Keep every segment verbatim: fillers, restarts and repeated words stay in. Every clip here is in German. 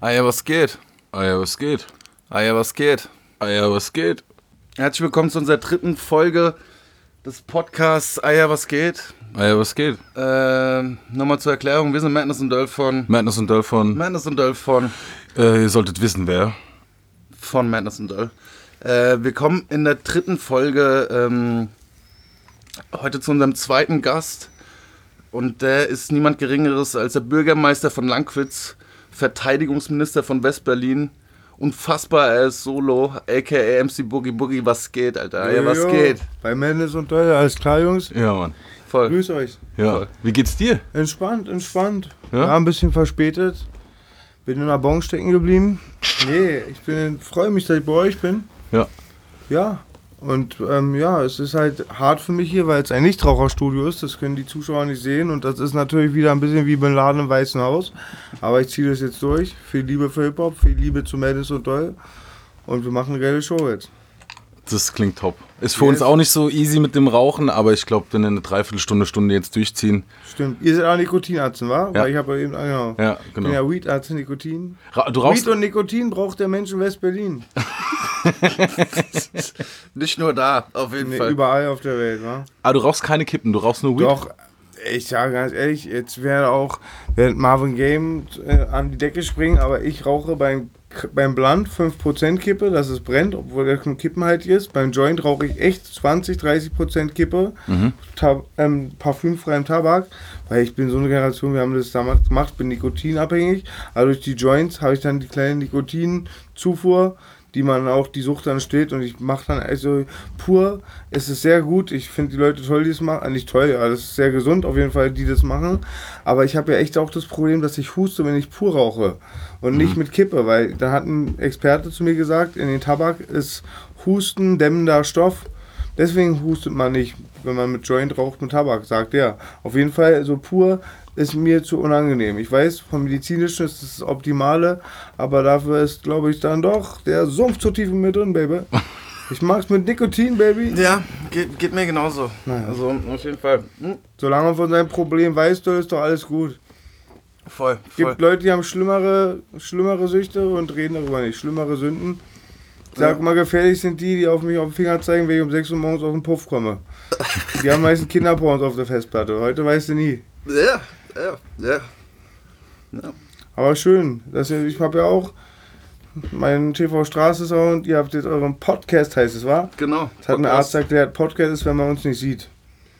Ah ja, was geht? Ah ja, was geht? Ah ja, was geht? Ah ja, was geht? Herzlich willkommen zu unserer dritten Folge des Podcasts Ah ja, was geht? Ah ja, was geht? Äh, nochmal zur Erklärung, wir sind Madness und Döll von... Madness und Döll von... Madness und Döll von... Äh, ihr solltet wissen, wer. Von Madness und Döll. Äh, wir kommen in der dritten Folge ähm, heute zu unserem zweiten Gast. Und der ist niemand Geringeres als der Bürgermeister von Lankwitz, Verteidigungsminister von West-Berlin. Unfassbar, er ist Solo, aka M C Boogie Boogie, was geht, Alter? Ja, was jo, geht? Bei Madness und Döll, alles klar, Jungs? Ja, Mann. Voll. Grüß euch. Ja. Voll. Wie geht's dir? Entspannt, entspannt. Ja? Ja, ein bisschen verspätet. Bin in der Bon stecken geblieben. Nee, ich bin, freue mich, dass ich bei euch bin. Ja. Ja. Und ähm, ja, es ist halt hart für mich hier, weil es ein Nichtraucherstudio ist. Das können die Zuschauer nicht sehen. Und das ist natürlich wieder ein bisschen wie Bin Laden im Weißen Haus. Aber ich ziehe das jetzt durch. Viel Liebe für Hip-Hop, viel Liebe zu Madness und Döll. Und wir machen eine geile Show jetzt. Das klingt top. Ist für Yes. uns auch nicht so easy mit dem Rauchen, aber ich glaube, wenn wir eine Dreiviertelstunde, Stunde jetzt durchziehen. Stimmt. Ihr seid auch Nikotinarzen, wa? Ja. Weil ich habe ja eben, ah, genau. Ja, Ich genau. bin ja Weed-Arzt, Nikotin. Ra- du rauchst. Weed und Nikotin braucht der Mensch in West-Berlin. Nicht nur da, auf jeden Nee, Fall. überall auf der Welt, wa? Aber du rauchst keine Kippen, du rauchst nur Weed. Doch, ich sage ganz ehrlich, jetzt wäre auch, während Marvin Gaye äh, an die Decke springen, aber ich rauche beim, beim Blunt fünf Prozent Kippe, dass es brennt, obwohl der kippenhaltig ist. Beim Joint rauche ich echt zwanzig, dreißig Prozent Kippe, Mhm. Tab ähm, parfümfreien Tabak, weil ich bin so eine Generation, wir haben das damals gemacht, bin nikotinabhängig, aber durch die Joints habe ich dann die kleine Nikotinzufuhr, die man auch die Sucht dann stillt, und ich mache dann also pur, es ist sehr gut, ich finde die Leute toll, die es machen, nicht toll, ja, das ist sehr gesund auf jeden Fall, die das machen, aber ich habe ja echt auch das Problem, dass ich huste, wenn ich pur rauche und Mhm. nicht mit Kippe, weil da hat ein Experte zu mir gesagt, in den Tabak ist Husten dämmender Stoff, deswegen hustet man nicht, wenn man mit Joint raucht mit Tabak, sagt er. Auf jeden Fall, so pur ist mir zu unangenehm. Ich weiß, vom Medizinischen ist das, das Optimale, aber dafür ist, glaube ich, dann doch der Sumpf zu tief in mir drin, Baby. Ich mag's mit Nikotin, Baby. Ja, geht, geht mir genauso. Naja. Also auf jeden Fall. Hm? Solange man von seinem Problem weiß, dann ist doch alles gut. Voll, Es voll. gibt Leute, die haben schlimmere, schlimmere Süchte und reden darüber nicht. Schlimmere Sünden. Ich sag Ja. mal, gefährlich sind die, die auf mich auf den Finger zeigen, wenn ich um sechs Uhr morgens aus dem Puff komme. Die haben meistens Kinderpornos auf der Festplatte. Heute weißt du nie. Ja, ja, ja. ja. Aber schön, dass ihr, ich habe ja auch meinen T V-Straße-Sound, ihr habt jetzt euren Podcast, heißt es, wa? Genau. Das hat ein Arzt erklärt, Podcast ist, wenn man uns nicht sieht.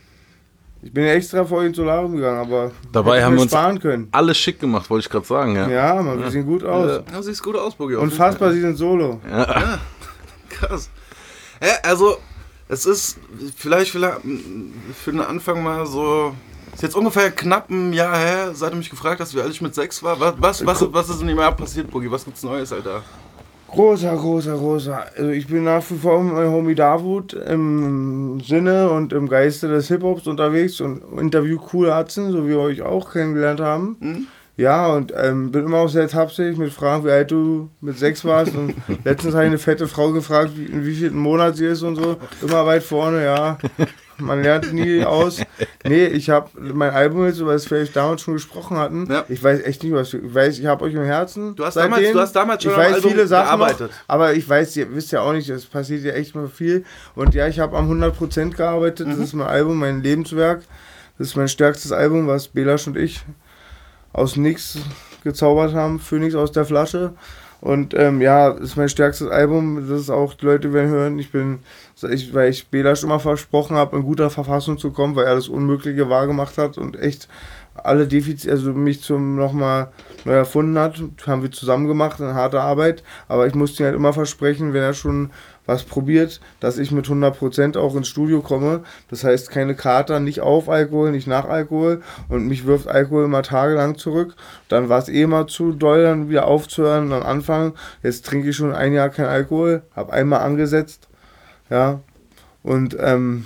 Ich bin ja extra vor ins Solarium gegangen, aber Dabei hätten haben wir uns sparen können. alles schick gemacht, wollte ich gerade sagen, ja. Ja, man, wir sehen gut aus. Ja, siehst gut aus, Boogie. auf jeden Unfassbar, sie sind solo. Ja, krass. Ja, also, es ist vielleicht, vielleicht für den Anfang mal so. Ist jetzt ungefähr knapp ein Jahr her, seit du mich gefragt hast, wie alt ich mit sechs war. Was, was, was, was ist in dem Jahr passiert, Boogie? Was gibt's Neues, Alter? Großer, großer, großer. Also ich bin nach wie vor mit meinem Homie Davut im Sinne und im Geiste des Hip-Hops unterwegs und interview coole Atzen, so wie wir euch auch kennengelernt haben. Mhm. Ja, und ähm, bin immer auch sehr tapsig mit Fragen, wie alt du mit sechs warst. Und letztens habe ich eine fette Frau gefragt, wie, in wie vielen Monat sie ist und so. Immer weit vorne, ja. Man lernt nie aus. Nee, ich habe mein Album jetzt, über das wir vielleicht damals schon gesprochen hatten. Ja. Ich weiß echt nicht, was ich weiß. Ich habe euch im Herzen. Du hast seitdem. damals- du hast damals schon ich am weiß Album viele Sachen gearbeitet. noch, aber ich weiß, ihr wisst ja auch nicht, es passiert ja echt mal viel. Und ja, ich habe am hundert Prozent gearbeitet. Das ist mein Album, mein Lebenswerk. Das ist mein stärkstes Album, was Belasch und ich aus nichts gezaubert haben, Phönix aus der Flasche. Und ähm, ja, das ist mein stärkstes Album. Das ist auch, die Leute werden hören, ich bin, ich, weil ich Belasch immer versprochen habe, in guter Verfassung zu kommen, weil er das Unmögliche wahrgemacht hat und echt alle Defizite, also mich zum nochmal neu erfunden hat, haben wir zusammen gemacht, in harter Arbeit. Aber ich musste ihm halt immer versprechen, wenn er schon was probiert, dass ich mit hundert Prozent auch ins Studio komme. Das heißt, keine Kater, nicht auf Alkohol, nicht nach Alkohol. Und mich wirft Alkohol immer tagelang zurück. Dann war es eh mal zu doll, dann wieder aufzuhören und am Anfang. Jetzt trinke ich schon ein Jahr kein Alkohol, habe einmal angesetzt. Ja, und ähm,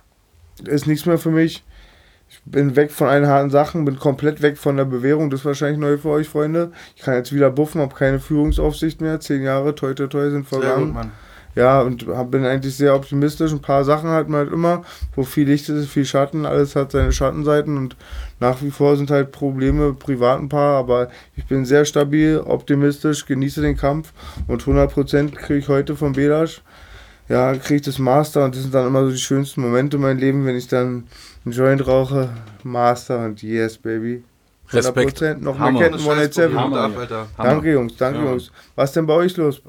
ist nichts mehr für mich. Ich bin weg von allen harten Sachen, bin komplett weg von der Bewährung. Das ist wahrscheinlich neu für euch, Freunde. Ich kann jetzt wieder buffen, habe keine Führungsaufsicht mehr. Zehn Jahre, toi toi toi, sind Sehr vergangen. gut, Mann. Ja, und hab, bin eigentlich sehr optimistisch. Ein paar Sachen hat man halt immer, wo viel Licht ist, viel Schatten, alles hat seine Schattenseiten und nach wie vor sind halt Probleme privat ein paar, aber ich bin sehr stabil, optimistisch, genieße den Kampf und hundert Prozent kriege ich heute vom Belasch. Ja, kriege ich das Master und das sind dann immer so die schönsten Momente in meinem Leben, wenn ich dann einen Joint rauche, Master und yes, baby. Respekt. hundert Prozent noch Hammer. mehr Ketten, hundertsieben. Hammer. Hammer, Alter. Danke Jungs, danke Ja. Jungs. Was denn bei euch los?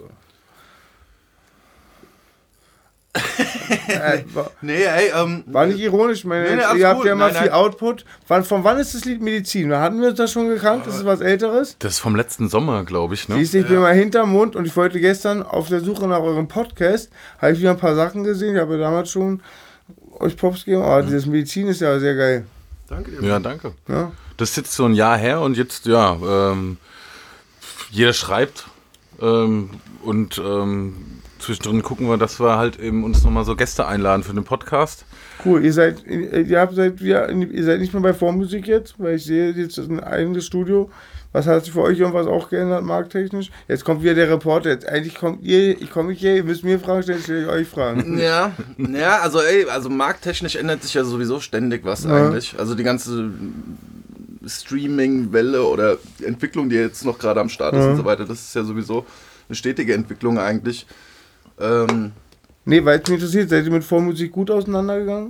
äh, war, Nee, ey, ähm. war nicht ironisch, meine Nee, nee, ihr alles habt gut. ja immer Nein, viel nein. Output. Wann, von wann ist das Lied Medizin? Hatten wir uns das schon gekannt? Das ist was Älteres? Das ist vom letzten Sommer, glaube ich, ne? Siehst du, ich bin mal hinterm Mond und ich wollte gestern auf der Suche nach eurem Podcast, habe ich wieder ein paar Sachen gesehen. Ich habe ja damals schon euch Props gegeben, aber dieses Medizin ist ja sehr geil. Danke dir. Ja, danke. Ja? Das ist jetzt so ein Jahr her und jetzt, ja, ähm, jeder schreibt ähm, und ähm, zwischendrin gucken wir, dass wir halt eben uns nochmal so Gäste einladen für den Podcast. Cool, ihr seid, ihr habt seit, ihr, ihr seid nicht mehr bei Vormusik jetzt, weil ich sehe jetzt ein eigenes Studio. Was hat sich für euch irgendwas auch geändert, markttechnisch? Jetzt kommt wieder der Reporter. Jetzt, eigentlich kommt ihr, ich komme nicht her, ihr müsst mir Fragen stellen, stelle ich euch Fragen. Ja, ja, also ey, also markttechnisch ändert sich ja sowieso ständig was Ja. eigentlich. Also die ganze Streaming-Welle oder die Entwicklung, die jetzt noch gerade am Start ist Ja. und so weiter, das ist ja sowieso eine stetige Entwicklung eigentlich. Ähm, Nee, weil es mich interessiert, seid ihr mit Vormusik gut auseinandergegangen?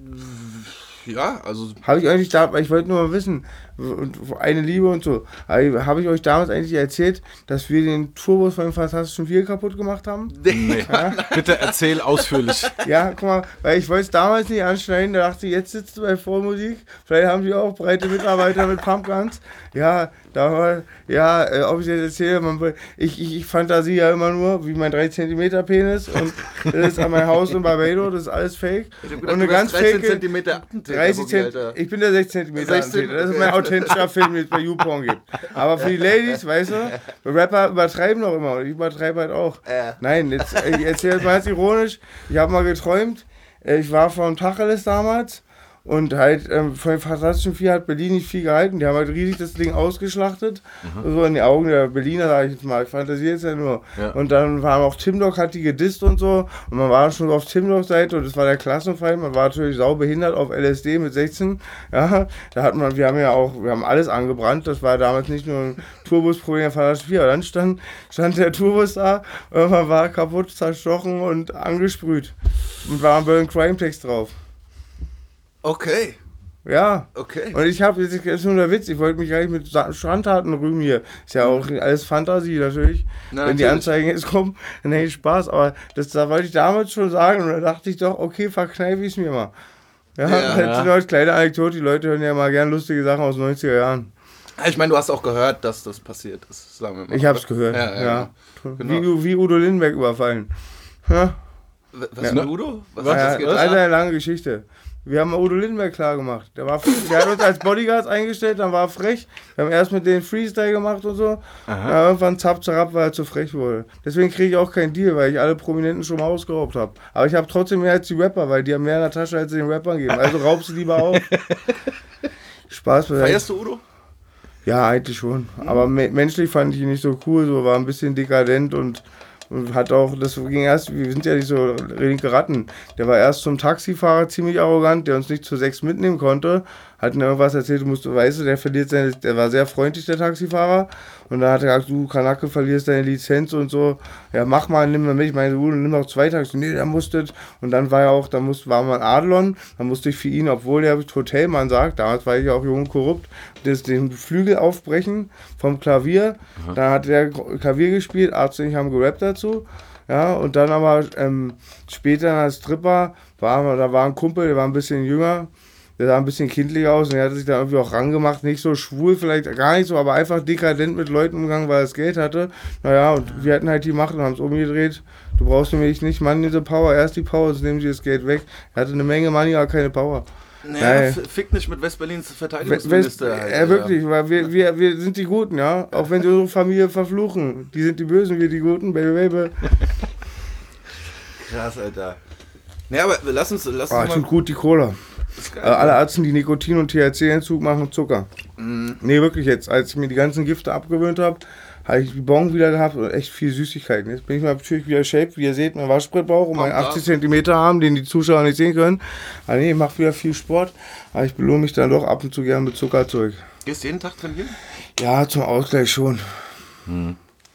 ja, also Habe ich eigentlich da, ich wollte nur mal wissen, und eine Liebe und so. Aber habe ich euch damals eigentlich erzählt, dass wir den Tourbus von den Fantastischen Vier kaputt gemacht haben? Nee. Bitte erzähl ausführlich. Ja, guck mal, weil ich wollte es damals nicht anschneiden, da dachte ich, jetzt sitzt du bei Vormusik, vielleicht haben die auch breite Mitarbeiter mit Pumpguns. Ja, da war, ja, äh, ob ich das erzähle, man, ich, ich, ich fantasiere ja immer nur, wie mein drei Zentimeter Penis und das ist an mein Haus in Barbados, das ist alles fake. Und eine ganz dreizehn fake, Zentimeter dreißig Zentimeter, ich bin der sechzehn Zentimeter, sechzehn, das ist mein authentischer Film, den es bei YouPorn gibt. Aber für die Ladies, weißt du, Rapper übertreiben doch immer, und ich übertreibe halt auch. Äh. Nein, jetzt, ich erzähle mal jetzt ironisch, ich habe mal geträumt, äh, ich war von Tacheles damals und halt ähm, von den Fantastischen Vier hat Berlin nicht viel gehalten, die haben halt riesig das Ding ausgeschlachtet, mhm. so in die Augen der Berliner, sage ich jetzt mal, ich fantasiere jetzt ja nur. Ja. Und dann waren auch Tim Dog, hat die gedisst und so und man war schon auf Tim Dogs Seite und das war der Klassenfeind, man war natürlich saubehindert auf L S D mit sechzehn, ja, da hat man, wir haben ja auch, wir haben alles angebrannt, das war damals nicht nur ein Tourbusproblem der Fantastischen Vier, aber dann stand, stand der Tourbus da, irgendwann war kaputt, zerstochen und angesprüht und war ein Berlin Crime Text drauf. okay, Ja. okay. Und ich habe, das ist nur der Witz, ich wollte mich gar nicht mit Sa- Schandtaten rühmen hier. Ist ja auch alles Fantasie natürlich. Na, Wenn die natürlich. Anzeigen jetzt kommen, dann hätte ich Spaß. Aber das da wollte ich damals schon sagen und da dachte ich doch, okay, verkneife ich es mir mal. Ja, Ja. das ist eine kleine Anekdote, die Leute hören ja mal gern lustige Sachen aus den neunziger Jahren. Ich meine, du hast auch gehört, dass das passiert ist, sagen wir mal. Ich hab's gehört, Ja, ja, ja. genau. Wie, wie Udo Lindenberg überfallen. Ja, W- Was Ja. mit Udo? Was ja, hat das das ist getan? eine lange Geschichte. Wir haben Udo Lindenberg klar gemacht. Der, war, der hat uns als Bodyguards eingestellt, dann war er frech. Wir haben erst mit denen Freestyle gemacht und so. Ja, irgendwann zapp, zapp, weil er zu frech wurde. Deswegen kriege ich auch keinen Deal, weil ich alle Prominenten schon mal ausgeraubt habe. Aber ich habe trotzdem mehr als die Rapper, weil die haben mehr in der Tasche, als sie den Rappern geben. Also raub sie lieber auf. Spaß bei Feierst du Udo? Ja, eigentlich schon. Aber me menschlich fand ich ihn nicht so cool, so war ein bisschen dekadent und, und hat auch, das ging erst, wir sind ja nicht so linke Ratten. Der war erst zum Taxifahrer ziemlich arrogant, der uns nicht zu sechs mitnehmen konnte, hat mir irgendwas erzählt, du musst, weißt du, der verliert seine, der war sehr freundlich, der Taxifahrer, und dann hat er gesagt, du Kanacke, verlierst deine Lizenz und so, ja mach mal, nimm mal mit, ich meine, du nimm noch zwei Taxis, nee, der musste, und dann war ja auch, da musste, war mal ein Adlon, dann musste ich für ihn, obwohl der Hotelmann sagt, damals war ich ja auch jung und korrupt, das, den Flügel aufbrechen vom Klavier, Aha. Dann hat der Klavier gespielt, Arzt und ich haben gerappt dazu, ja, und dann aber ähm, später als Stripper, war, da war ein Kumpel, der war ein bisschen jünger, der sah ein bisschen kindlich aus und er hat sich da irgendwie auch rangemacht, nicht so schwul, vielleicht gar nicht so, aber einfach dekadent mit Leuten umgegangen, weil er das Geld hatte. Naja, und wir hatten halt die Macht und haben es umgedreht. Du brauchst nämlich nicht Mann diese Power, erst die Power, sonst nehmen sie das Geld weg. Er hatte eine Menge Money, aber keine Power. Naja, fick nicht mit Westberlins Verteidigungsminister. West, halt, ja, wirklich, weil wir, wir, wir sind die Guten, ja. Auch wenn sie unsere Familie verfluchen. Die sind die Bösen, wir die Guten, baby, baby. Krass, Alter. Naja, aber lass uns, lass uns oh, mal... ich finde gut die Cola. Geil, äh, alle Ärzte, die Nikotin- und T H C-Entzug machen, Zucker. Mhm. Nee, wirklich jetzt. Als ich mir die ganzen Gifte abgewöhnt habe, habe ich die Bon wieder gehabt und echt viel Süßigkeiten. Jetzt bin ich natürlich wieder shaped, wie ihr seht, mein Waschbrettbauch und meinen achtzig Zentimeter Arm, den die Zuschauer nicht sehen können. Aber nee, ich mache wieder viel Sport, aber ich belohne mich dann doch ab und zu gern mit Zuckerzeug. Gehst du jeden Tag trainieren? Ja, zum Ausgleich schon. Hm.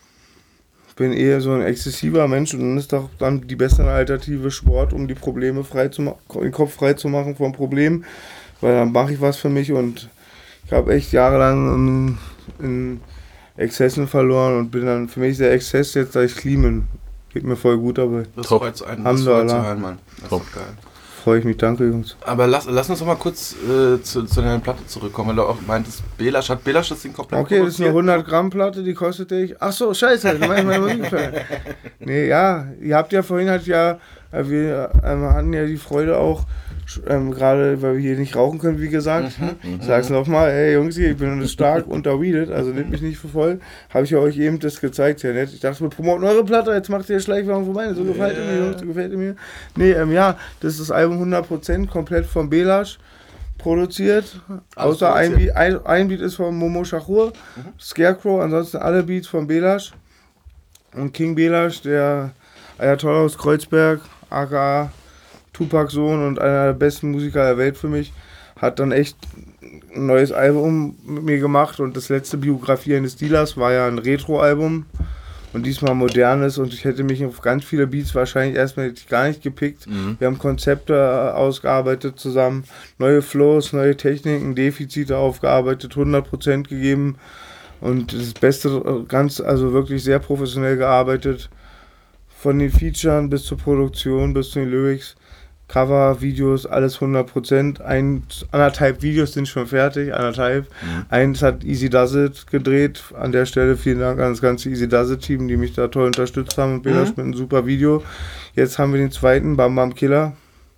Ich bin eher so ein exzessiver Mensch und dann ist doch dann die beste Alternative Sport, um die Probleme frei zu machen, den Kopf frei zu machen vom Problem, weil dann mache ich was für mich und ich habe echt jahrelang in, in Exzessen verloren und bin dann für mich der Exzess jetzt, da ich clean bin. Geht mir voll gut dabei. Das Top. freut einen, das freut zu hören, Mann. Das Top. ist geil. Freue ich mich, danke Jungs. Aber lass, lass uns doch mal kurz äh, zu, zu deiner Platte zurückkommen, weil du auch meintest, Belasch, hat Belasch das Ding komplett Okay, das ist eine hundert Gramm Platte, die kostet ich. Ach so, scheiße, du meinst meine Musikplatte. Nee, ja, ihr habt ja vorhin halt ja, äh, wir ähm, hatten ja die Freude auch, ähm, gerade weil wir hier nicht rauchen können, wie gesagt. Mhm, Ich sag's nochmal, ey Jungs, ich bin stark unterweedet, also nehmt mich nicht für voll. Habe ich ja euch eben das gezeigt, ja nett. Ich dachte, wir promoten eure Platte, jetzt macht ihr Schleichwerbung für meine. So gefällt yeah. mir, Jungs, so gefällt mir. Nee, ähm, ja, das ist das Album hundert Prozent komplett von Belasch produziert. Alles Außer ein produziert. Beat, ein, ein Beat ist von Momo Shachur, mhm. Scarecrow, ansonsten alle Beats von Belasch. Und King Belasch, der Ayatollah aus Kreuzberg, aka Tupac-Sohn und einer der besten Musiker der Welt für mich, hat dann echt ein neues Album mit mir gemacht und das letzte Biografie eines Dealers war ja ein Retro-Album und diesmal modernes und ich hätte mich auf ganz viele Beats wahrscheinlich erstmal gar nicht gepickt. Mhm. Wir haben Konzepte ausgearbeitet zusammen, neue Flows, neue Techniken, Defizite aufgearbeitet, hundert Prozent gegeben und das Beste, ganz, also wirklich sehr professionell gearbeitet. Von den Featuren bis zur Produktion, bis zu den Lyrics. Cover, Videos, alles hundert Prozent. Ein, anderthalb Videos sind schon fertig, anderthalb. Mhm. Eins hat Easy Does It gedreht. An der Stelle vielen Dank an das ganze Easy Does It Team, die mich da toll unterstützt haben. Und Belasch mhm. mit einem super Video. Jetzt haben wir den zweiten, Bam Bam Killer.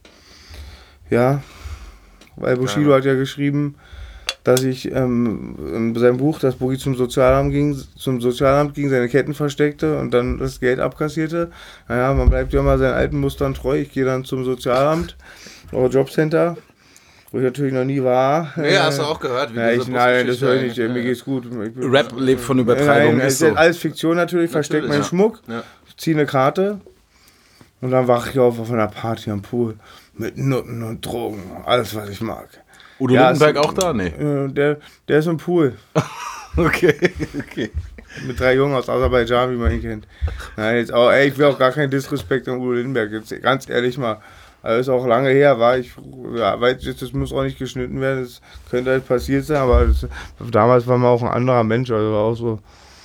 Ja, weil Bushido ja. hat ja geschrieben, dass ich ähm, in seinem Buch, das Boogie zum Sozialamt ging, zum Sozialamt ging, seine Ketten versteckte und dann das Geld abkassierte. Naja, man bleibt ja immer seinen alten Mustern treu. Ich gehe dann zum Sozialamt oder Jobcenter, wo ich natürlich noch nie war. Nee, hast du auch gehört? Wie ja, ich, nein, das höre ich nicht. Mir geht's gut. Rap lebt von Übertreibung. Nein, ist so. Alles Fiktion natürlich, versteckt meinen ja. Schmuck, ja. ziehe eine Karte und dann wache ich auf auf einer Party am Pool mit Nutten und Drogen, alles was ich mag. Udo ja, Lindenberg auch da? Nee. Der, der ist im Pool. okay, okay. Mit drei Jungen aus Aserbaidschan, wie man ihn kennt. Nein, jetzt auch, ey, ich will auch gar keinen Disrespekt an Udo Lindenberg. Jetzt ganz ehrlich mal. Also ist auch lange her, war ich, ja, weil das muss auch nicht geschnitten werden, das könnte halt passiert sein, aber das, damals war man auch ein anderer Mensch, also auch so.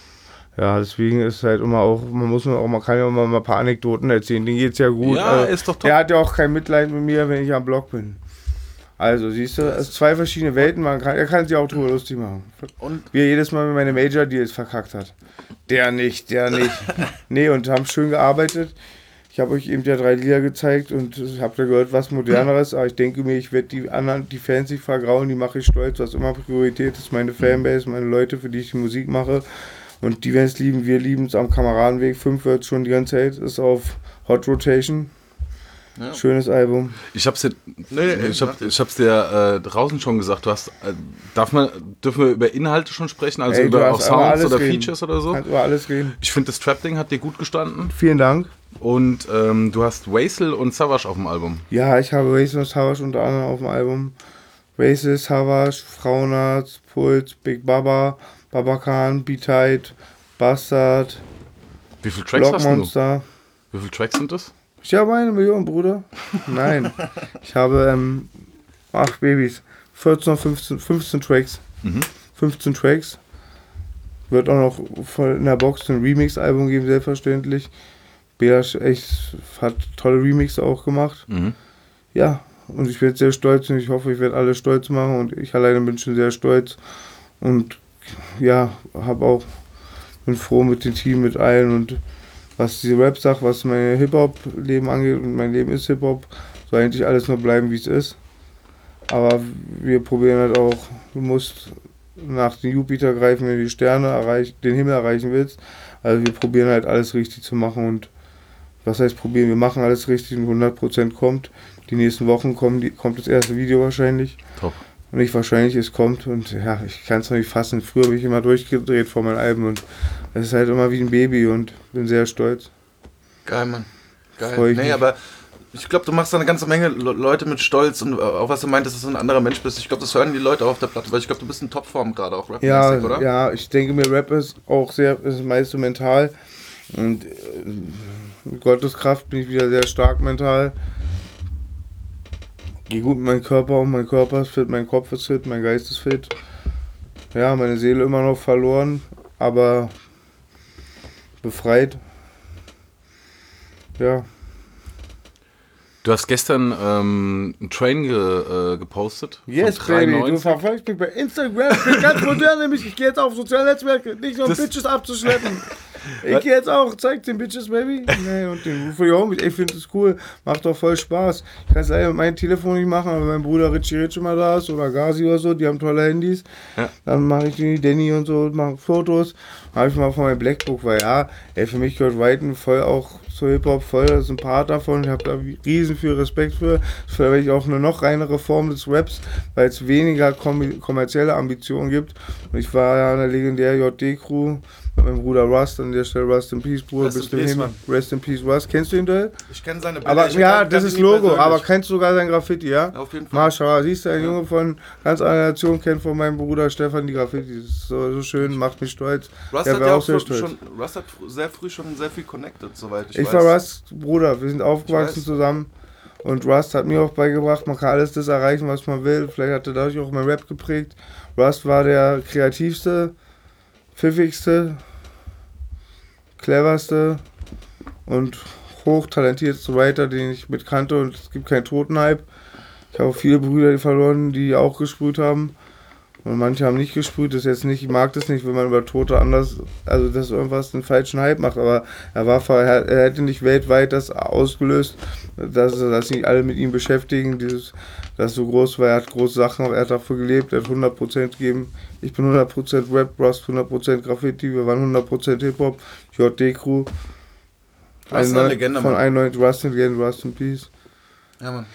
Ja, deswegen ist halt immer auch, man muss auch, man kann ja immer mal ein paar Anekdoten erzählen, denen geht's ja gut. Ja, also, ist doch top. Der hat ja auch kein Mitleid mit mir, wenn ich am Block bin. Also, siehst du, es sind zwei verschiedene Welten, man kann, er kann sich auch drüber lustig machen. Und wie er jedes Mal mit meine Major-Deals verkackt hat. Der nicht, der nicht. Nee, und haben schön gearbeitet. Ich habe euch eben ja drei Lieder gezeigt und habt ihr gehört, was Moderneres, aber ich denke mir, ich werde die anderen, die Fans nicht vergrauen, die mache ich stolz, was immer Priorität ist, meine Fanbase, meine Leute, für die ich die Musik mache. Und die werden es lieben, wir lieben es am Kameradenweg. Fünf wird schon die ganze Zeit, ist auf Hot Rotation. Ja. Schönes Album. Ich hab's dir, nee, nee, ich hab, ich hab's dir äh, draußen schon gesagt. Du hast, äh, darf man, dürfen wir über Inhalte schon sprechen, also Ey, über auch Sounds oder reden. Features oder so? Kannst über alles reden. Ich finde, das Trap-Ding hat dir gut gestanden. Vielen Dank. Und ähm, du hast Waisel und Savage auf dem Album. Ja, ich habe Waisel und Savage unter anderem auf dem Album. Waisel, Savage, Frauenarzt, Puls, Big Baba, Babakan, B-Tight, Bastard, Wie viele Tracks hast du? Wie viele Tracks sind das? Ich habe eine Million, Bruder. Nein. Ich habe, ähm, ach Babys, vierzehn, fünfzehn, fünfzehn Tracks. Mhm. fünfzehn Tracks. Wird auch noch voll in der Box ein Remix-Album geben, selbstverständlich. Belasch echt hat tolle Remixes auch gemacht. Mhm. Ja, und ich bin sehr stolz und ich hoffe, ich werde alle stolz machen und ich alleine bin schon sehr stolz. Und ja, habe auch, bin froh mit dem Team, mit allen und was die Rap sagt, was mein Hip-Hop-Leben angeht und mein Leben ist Hip-Hop, soll eigentlich alles nur bleiben, wie es ist. Aber wir probieren halt auch, du musst nach den Jupiter greifen, wenn du die Sterne erreich, den Himmel erreichen willst. Also wir probieren halt alles richtig zu machen und was heißt probieren, wir machen alles richtig und hundert Prozent kommt. Die nächsten Wochen kommen die, kommt das erste Video wahrscheinlich. Top. Und nicht wahrscheinlich, es kommt. Und ja, ich kann es noch nicht fassen. Früher bin ich immer durchgedreht vor meinen Alben und es ist halt immer wie ein Baby und bin sehr stolz. Geil, Mann. Geil. Freu ich Nee, mich. aber ich glaube, du machst da eine ganze Menge Le- Leute mit Stolz und auch was du meintest, dass du ein anderer Mensch bist. Ich glaube, das hören die Leute auch auf der Platte, weil ich glaube, du bist in Topform gerade auch rapmäßig, Ja, oder? ja, ich denke mir, Rap ist auch sehr, ist meist so mental. Und äh, mit Gottes Kraft bin ich wieder sehr stark mental. Geh gut mit meinem Körper um, mein Körper ist fit, mein Kopf ist fit, mein Geist ist fit. Ja, meine Seele immer noch verloren, aber befreit. Ja. Du hast gestern ähm, einen Train ge, äh, gepostet. Yes, von Baby, du dreiundneunzig. verfolgst mich bei Instagram. Ich bin ganz modern, nämlich ich gehe jetzt auf soziale Netzwerke, nicht nur um Das- Bitches abzuschleppen. Ich gehe jetzt auch, zeig den Bitches, Baby. Nee, und den für die Homies. Ich finde es cool, macht doch voll Spaß. Ich kann es leider mit meinem Telefon nicht machen, aber wenn mein Bruder Richie Rich mal da ist oder Gazi oder so, die haben tolle Handys. Ja. Dann mache ich die Danny und so, mache Fotos. Habe ich mal von meinem Blackbook, weil ja, ey, für mich gehört Whiten voll auch zu Hip-Hop, voll, das ist ein Part davon. Ich habe da riesen viel Respekt für. Vielleicht auch eine noch reinere Form des Raps, weil es weniger kom- kommerzielle Ambitionen gibt. Und ich war ja in der legendären J D-Crew mit meinem Bruder Rust, an der Stelle Rest in Peace, Bruder, Rest in bist du Peace, hin. Mann. Rest in Peace, Rust. Kennst du ihn, Dell? Ich kenne seine Bilder. Aber ich ja, kenn- das kenn ist ihn Logo, persönlich. aber kennst du sogar sein Graffiti, ja? Auf jeden Fall. Marschall, siehst du, ein Ja. Junge von ganz anderer Nation kennt von meinem Bruder Stefan die Graffiti. Das ist so, so schön, macht mich stolz. Rust Der hat war ja auch auch sehr schon, stolz. schon, Rust hat fr- sehr früh schon sehr viel connected, soweit ich, Ich weiß. war Rust Bruder, wir sind aufgewachsen weiß. zusammen und Rust hat mir auch beigebracht, man kann alles das erreichen, was man will. Vielleicht hat er dadurch auch mein Rap geprägt. Rust war der kreativste, pfiffigste, cleverste und hochtalentierteste Writer, den ich mit kannte, und es gibt keinen Totenhype. Ich habe auch viele Brüder verloren, die auch gesprüht haben. Und manche haben nicht gesprüht, das ist jetzt nicht, ich mag das nicht, wenn man über Tote anders, also dass irgendwas einen falschen Hype macht, aber er war ver- er, er hätte nicht weltweit das ausgelöst, dass, dass sich alle mit ihm beschäftigen, dieses, das so groß war, er hat große Sachen, aber er hat dafür gelebt, er hat hundert Prozent gegeben. Ich bin hundert Prozent Rap, Rust hundert Prozent Graffiti, wir waren hundert Prozent Hip-Hop, J D-Crew. Rust ist eine Legende, Von Mann. einundneunzig, Rust in Legende, Rust in Peace. Ja, Mann.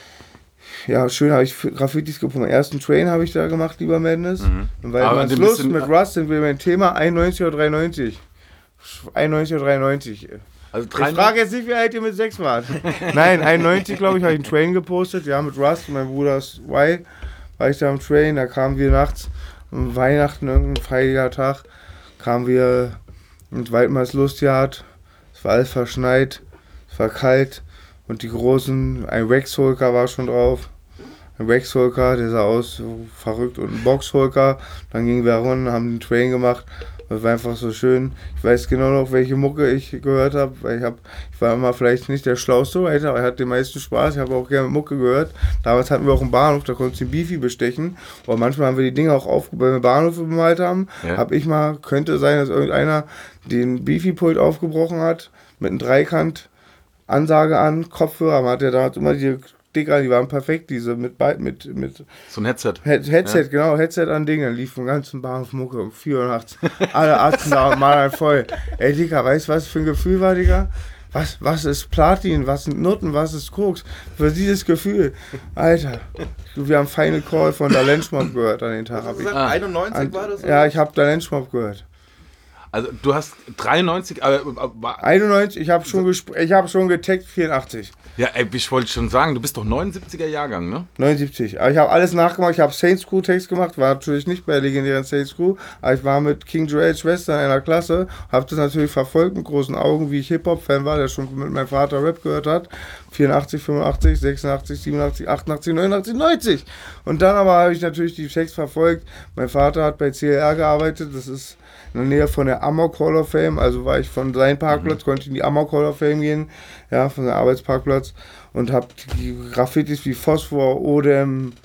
Ja, schön habe ich Graffitis gemacht. Meinen ersten Train habe ich da gemacht, lieber Madness. Mhm. Und weil Aber man den Lust bisschen- mit Rust sind wir beim Thema einundneunzig oder dreiundneunzig. einundneunzig oder dreiundneunzig. Also Ich frage jetzt nicht, wie alt ihr mit sechs wart. Nein, einundneunzig, glaube ich, habe ich einen Train gepostet. Ja, mit Rust und mein Bruder Y war ich da am Train. Da kamen wir nachts um Weihnachten, irgendein feierlicher Tag, kamen wir mit Waldmars Lustjagd. Es war alles verschneit, es war kalt und die großen, ein Wax-Holker war schon drauf. Ein Wax-Holker, der sah aus so verrückt, und ein Box-Holker. Dann gingen wir runter, haben den Train gemacht. Das war einfach so schön. Ich weiß genau noch, welche Mucke ich gehört habe, weil ich, hab, ich war immer vielleicht nicht der schlauste Writer, aber ich hatte den meisten Spaß. Ich habe auch gerne Mucke gehört. Damals hatten wir auch einen Bahnhof, da konntest du den Beefy bestechen. Aber manchmal haben wir die Dinge auch aufgebaut, wenn wir Bahnhof bemalt haben. Ja. Habe ich mal, könnte sein, dass irgendeiner den Beefy-Pult aufgebrochen hat, mit einem Dreikant, Ansage an, Kopfhörer. Man hat ja damals immer die Dicker, die waren perfekt, diese mit, Be- mit, mit so ein Headset. Head Headset, Ja. genau, Headset an Ding, dann lief vom ganzen Bahnhof Mucke um vier Uhr nachts. Alle Atzen da mal voll. Ey, Digga, weißt du, was für ein Gefühl war, Digga? Was, was ist Platin, was sind Nutten, was ist Koks? Für dieses Gefühl, Alter. Wir haben Final Call von der Lenschmob gehört an den Tag. Was Hab hast du ich. gesagt? Ah. einundneunzig An, war das? ja, oder? ich habe der Lenschmob gehört. Also du hast dreiundneunzig, aber, aber einundneunzig, ich habe schon, gespr- ich hab schon getaggt, vierundachtzig. ja, ey, ich wollte schon sagen, du bist doch neunundsiebziger Jahrgang, ne? neunundsiebzig. Aber ich habe alles nachgemacht. Ich habe Saints Crew Text gemacht. War natürlich nicht bei der legendären Saints Crew. Aber ich war mit King Joel's Schwester in einer Klasse. Habe das natürlich verfolgt mit großen Augen, wie ich Hip-Hop-Fan war, der schon mit meinem Vater Rap gehört hat. vierundachtzig, fünfundachtzig, sechsundachtzig, siebenundachtzig, achtundachtzig, neunundachtzig, neunzig. Und dann aber habe ich natürlich die Text verfolgt. Mein Vater hat bei C L R gearbeitet. Das ist in der Nähe von der Amok Hall of Fame. Also war ich von seinem Parkplatz, mhm. konnte ich in die Amok Hall of Fame gehen. Ja, von seinem Arbeitsparkplatz. Und habe die Graffitis wie Phosphor, Odem,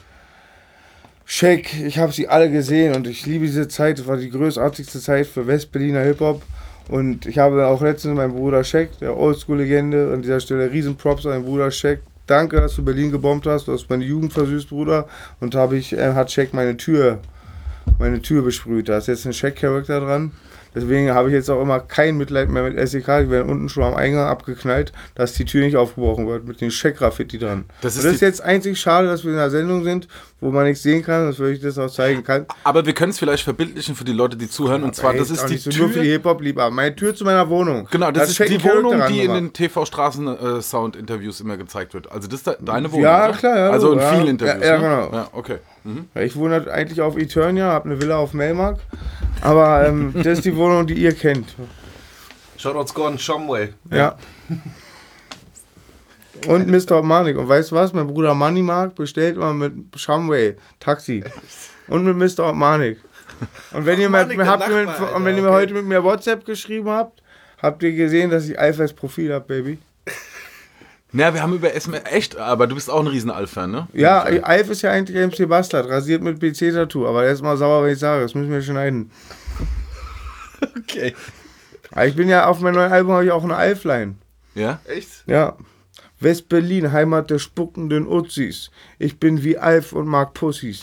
Shake, ich habe sie alle gesehen und ich liebe diese Zeit. Das war die großartigste Zeit für Westberliner Hip-Hop. Und ich habe auch letztens meinen Bruder Shake, der Oldschool-Legende, an dieser Stelle riesen Props an meinen Bruder Shake. Danke, dass du Berlin gebombt hast, du hast meine Jugend versüßt, Bruder. Und habe ich, äh, hat Shake meine Tür, meine Tür besprüht. Da ist jetzt ein Shake-Charakter dran. Deswegen habe ich jetzt auch immer kein Mitleid mehr mit S E K. Die werden unten schon am Eingang abgeknallt, dass die Tür nicht aufgebrochen wird mit den Check-Graffiti dran. Das ist, das ist jetzt einzig schade, dass wir in einer Sendung sind, wo man nichts sehen kann, dass ich das auch zeigen kann. Aber wir können es vielleicht verbildlichen für die Leute, die zuhören. Und zwar, das ist die so Tür. Nur für die Hip-Hop-Lieber. Meine Tür zu meiner Wohnung. Genau, das, das ist die Wohnung, die in den T V-Straßen-Sound-Interviews immer gezeigt wird. Also das ist deine Wohnung. Ja, oder? klar, ja. Also in ja, vielen Interviews. Ja, ja ne? genau. Ja, okay. Mhm. Ich wohne halt eigentlich auf Eternia, habe eine Villa auf Melmark. Aber ähm, das ist die Wohnung, die ihr kennt. Shoutouts Gordon Shumway. Ja. Und Mister Manik. Und weißt du was? Mein Bruder Money Mark bestellt immer mit Shumway Taxi. Und mit Mister Manik. Und wenn ihr, mit, habt ihr mit, Nachbar, und wenn ihr okay. heute mit mir WhatsApp geschrieben habt, habt ihr gesehen, dass ich Alf als Profil habe, Baby. Na, wir haben über S M R echt, aber du bist auch ein riesen Alf-Fan, ne? Ja, Alf ist ja eigentlich M C Bastard, rasiert mit B C-Tattoo, aber der ist mal sauer, wenn ich sage, das müssen wir schneiden. Okay. Aber ich bin ja, auf meinem neuen Album habe ich auch eine Alf-Line. Ja? Echt? Ja. West-Berlin, Heimat der spuckenden Uzis. Ich bin wie Alf und mag Pussys.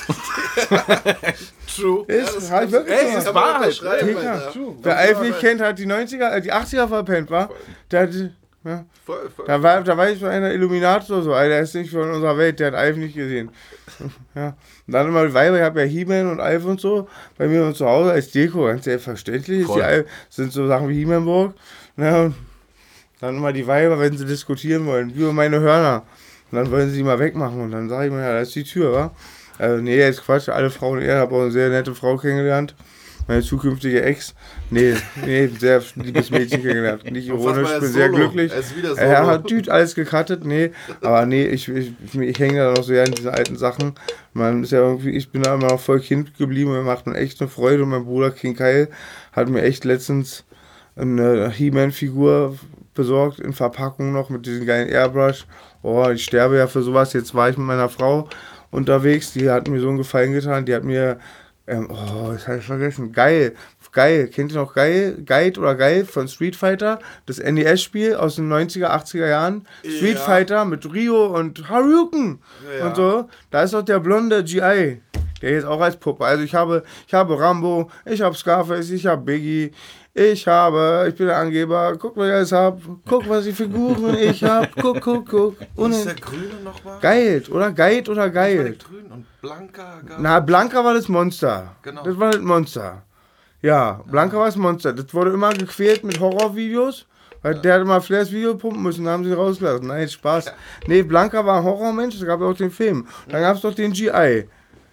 True. Ist, ja, das halt wirklich ey, das war halt. Wer Alf nicht kennt, hat die neunziger, äh, die achtziger verpennt, wa? Der hat, ja. Voll, voll. Da war, da war ich bei einer Illuminati oder so, Alter, der ist nicht von unserer Welt, der hat Alf nicht gesehen. Ja. Und dann immer die Weiber, ich habe ja He-Man und Alf und so, bei mir und zu Hause als Deko, ganz selbstverständlich. Ist die Alf, sind so Sachen wie He-Man-Burg. Ja, und dann immer die Weiber, wenn sie diskutieren wollen, wie über meine Hörner. Und dann wollen sie die mal wegmachen und dann sage ich mir, ja, da ist die Tür, wa? Also, nee, jetzt Quatsch, alle Frauen, ich habe auch eine sehr nette Frau kennengelernt. Meine zukünftige Ex. Nee, nee, sehr liebes Mädchen kennengelernt. Nicht ironisch, ich bin sehr glücklich. Er ist wieder Solo. Er hat Düt alles gecuttet, nee. Aber nee, ich, ich, ich hänge da noch sehr an diesen alten Sachen. Man ist ja irgendwie, ich bin da immer noch voll Kind geblieben und mir macht mir echt eine Freude. Und mein Bruder King Kyle hat mir echt letztens eine He-Man-Figur besorgt, in Verpackung noch mit diesem geilen Airbrush. Oh, ich sterbe ja für sowas. Jetzt war ich mit meiner Frau unterwegs, die hat mir so einen Gefallen getan, die hat mir, ähm, oh, das habe ich vergessen, geil, geil, kennt ihr noch geil, Guide oder geil von Street Fighter, das N E S-Spiel aus den neunziger, achtziger Jahren, Street ja. Fighter mit Ryo und Haruken ja. und so, da ist doch der blonde G I, der jetzt auch als Puppe, also ich habe, ich habe Rambo, ich habe Scarface, ich habe Biggie, ich habe, ich bin der Angeber, guck, was ich alles hab, guck, was die Figuren ich hab, guck, guck, guck. Und ist der Grüne nochmal? Guide, oder? Guide oder Guide? Grün und Blanka. Na, Blanka war das Monster. Genau. Das war das Monster. Ja, Blanka war das Monster. Das wurde immer gequält mit Horrorvideos, weil ja. der hat immer Flairs Video pumpen müssen, da haben sie rausgelassen. Nein, Spaß. Ja. Nee, Blanka war ein Horrormensch, es gab auch den Film. Dann gab es doch den G I.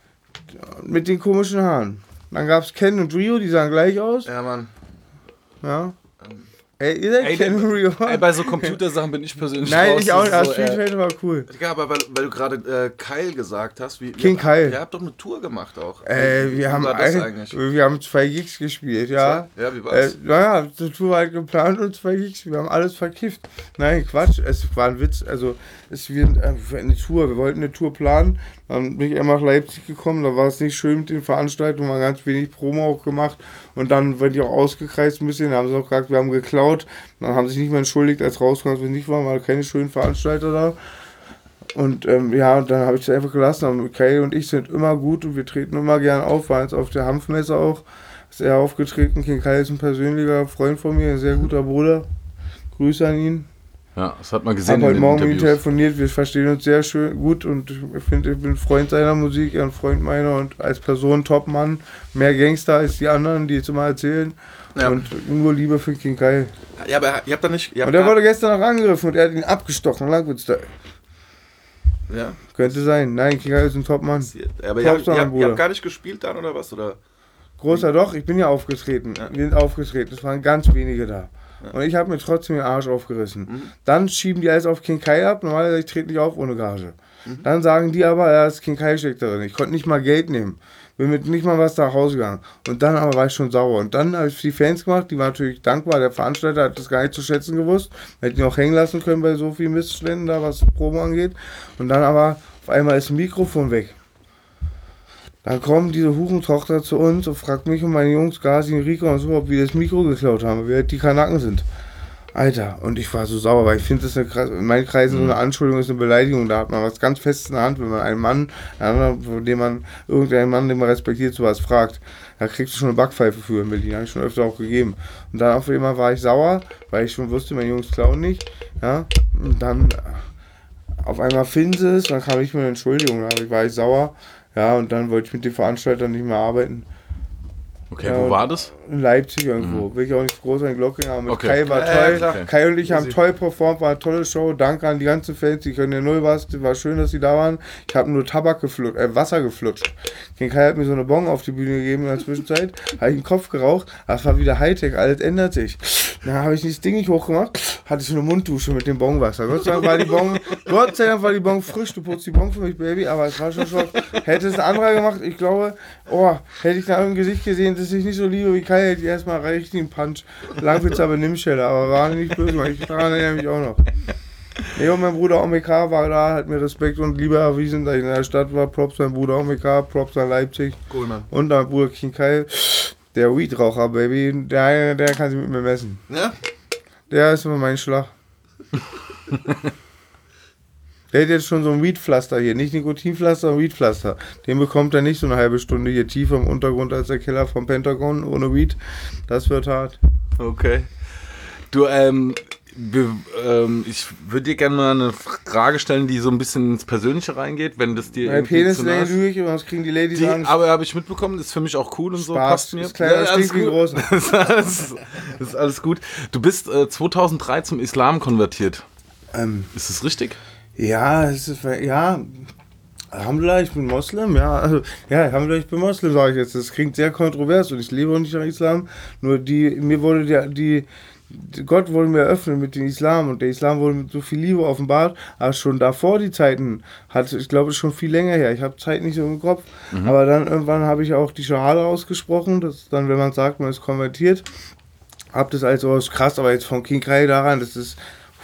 Mit den komischen Haaren. Dann gab es Ken und Ryo, die sahen gleich aus. Ja, Mann. Ja. Ey, ihr seid Ken und Ryo. Ey, bei so Computersachen bin ich persönlich Nein, raus. ich auch nicht. So, aber Street Fighter war cool. Ja, aber weil, weil du gerade äh, Kyle gesagt hast. Wie, King ihr, Kyle. Ihr habt doch eine Tour gemacht auch. Äh, wir, haben ein, wir haben zwei Gigs gespielt, ja. Ja, wie war's? Äh, naja, die Tour war halt geplant und zwei Gigs. Wir haben alles verkifft. Nein, Quatsch. Es war ein Witz. Also, es wird eine Tour. Wir wollten eine Tour planen. Dann bin ich einmal nach Leipzig gekommen. Da war es nicht schön mit den Veranstaltungen. Wir haben ganz wenig Promo auch gemacht. Und dann werden die auch ausgekreist ein bisschen. Da haben sie auch gesagt, wir haben geklaut. Dann haben sie sich nicht mehr entschuldigt, als rauskam, dass wir nicht waren, weil keine schönen Veranstalter da. Und ähm, ja, dann habe ich es einfach gelassen. Und Kyle und ich sind immer gut und wir treten immer gern auf. Waren jetzt auf der Hanfmesse auch. Ist er aufgetreten. King Kyle ist ein persönlicher Freund von mir, ein sehr guter Bruder. Grüße an ihn. Ja, das hat man gesehen. Ich habe heute Morgen mit ihm telefoniert, wir verstehen uns sehr schön gut und ich finde, ich bin Freund seiner Musik, er ein Freund meiner und als Person Topmann, mehr Gangster als die anderen, die jetzt immer erzählen. Ja. Und nur Liebe für King Kyle. Ja, aber ihr habt da nicht... Und der wurde gestern noch angegriffen und er hat ihn abgestochen, Langwood-Style. Ja. Könnte sein. Nein, King Kyle ist ein Topmann. Ja, aber ihr habt, ihr, habt, ihr habt gar nicht gespielt dann oder was? Oder? Großer doch, ich bin ja aufgetreten. Ja. Wir sind aufgetreten, es waren ganz wenige da. Ja. Und ich habe mir trotzdem den Arsch aufgerissen. Mhm. Dann schieben die alles auf King Kyle ab. Normalerweise ich trete nicht auf ohne Gage. Mhm. Dann sagen die aber, ja, das King Kyle steckt darin. Ich konnte nicht mal Geld nehmen. Bin mit nicht mal was nach Hause gegangen. Und dann aber war ich schon sauer. Und dann habe ich die Fans gemacht, die waren natürlich dankbar. Der Veranstalter hat das gar nicht zu schätzen gewusst. Wir hätten ihn auch hängen lassen können bei so vielen Missständen da, was Promo angeht. Und dann aber auf einmal ist ein Mikrofon weg. Dann kommt diese Hurentochter zu uns und fragt mich und meine Jungs, Gazi und Rika und so, ob wir das Mikro geklaut haben, weil wir halt die Kanaken sind. Alter, und ich war so sauer, weil ich finde, das ist eine, in meinen Kreisen so eine Anschuldigung ist eine Beleidigung. Da hat man was ganz Festes in der Hand, wenn man einen Mann, von dem man, irgendeinen Mann, den man respektiert, sowas fragt. Da kriegst du schon eine Backpfeife für in Berlin, habe ich schon öfter auch gegeben. Und dann auf einmal war ich sauer, weil ich schon wusste, meine Jungs klauen nicht. Ja, und dann auf einmal finden sie es, dann kam ich mir eine Entschuldigung, da war ich sauer. Ja, und dann wollte ich mit den Veranstaltern nicht mehr arbeiten. Okay, ja, wo war das? In Leipzig irgendwo. Mhm. Will ich auch nicht groß an Glocke haben. Mit okay. Kai war äh, toll. Okay. Kai und ich haben toll performt, war eine tolle Show. Danke an die ganzen Fans, die können ja null was. War schön, dass sie da waren. Ich habe nur Tabak geflutscht, äh, Wasser geflutscht. Den Kai hat mir so eine Bon auf die Bühne gegeben in der Zwischenzeit. Habe ich den Kopf geraucht. Das war wieder Hightech, alles ändert sich. Dann habe ich das Ding nicht hochgemacht. Hatte ich eine Munddusche mit dem Bonwasser. Gott sei Dank war die Bon, Gott sei Dank war die Bon frisch. Du putzt die Bon für mich, Baby. Aber es war schon Schock. Hätte es ein anderer gemacht, ich glaube, oh, hätte ich da im Gesicht gesehen, dass ich nicht so liebe wie Kai, hätte ich erstmal richtig einen Punch. Langwitzer Benimmschelle, aber war nicht böse, weil ich daran erinnere mich auch noch. Nee, und mein Bruder Omeka war da, hat mir Respekt und Liebe erwiesen, da ich in der Stadt war. Props an Bruder Omeka, Props an Leipzig. Cool, Mann. Und an Bruder King Kai, der Weedraucher, Baby, der, der kann sich mit mir messen. Ja? Der ist immer mein Schlag. Der hat jetzt schon so ein Weedpflaster hier, nicht Nikotinpflaster, sondern Weedpflaster. Den bekommt er nicht so eine halbe Stunde hier tiefer im Untergrund als der Killer vom Pentagon ohne Weed. Das wird hart. Okay. Du, ähm, wir, ähm ich würde dir gerne mal eine Frage stellen, die so ein bisschen ins Persönliche reingeht, wenn das dir mein Penis länge durch und was kriegen die Ladies die, Angst. Aber habe ich mitbekommen, ist für mich auch cool und so. Spaß, Passt mir. ist kleiner, ja, stinkt wie groß. Das ist, alles, das ist alles gut. Du bist äh, zweitausenddrei zum Islam konvertiert. Ähm, ist das richtig? Ja, es ist, ja, Alhamdulillah, ich bin Moslem, ja, also, ja, Alhamdulillah, ich bin Moslem, sage ich jetzt. Das klingt sehr kontrovers und ich lebe auch nicht nach Islam, nur die, mir wurde die, die, Gott wurde mir eröffnet mit dem Islam und der Islam wurde mit so viel Liebe offenbart, aber schon davor die Zeiten, hat, ich glaube, es ist schon viel länger her, ich habe Zeit nicht so im Kopf, mhm. aber dann irgendwann habe ich auch die Schahada ausgesprochen, das ist dann, wenn man sagt, man ist konvertiert, hab das als so krass, aber jetzt von King Kai daran, das ist,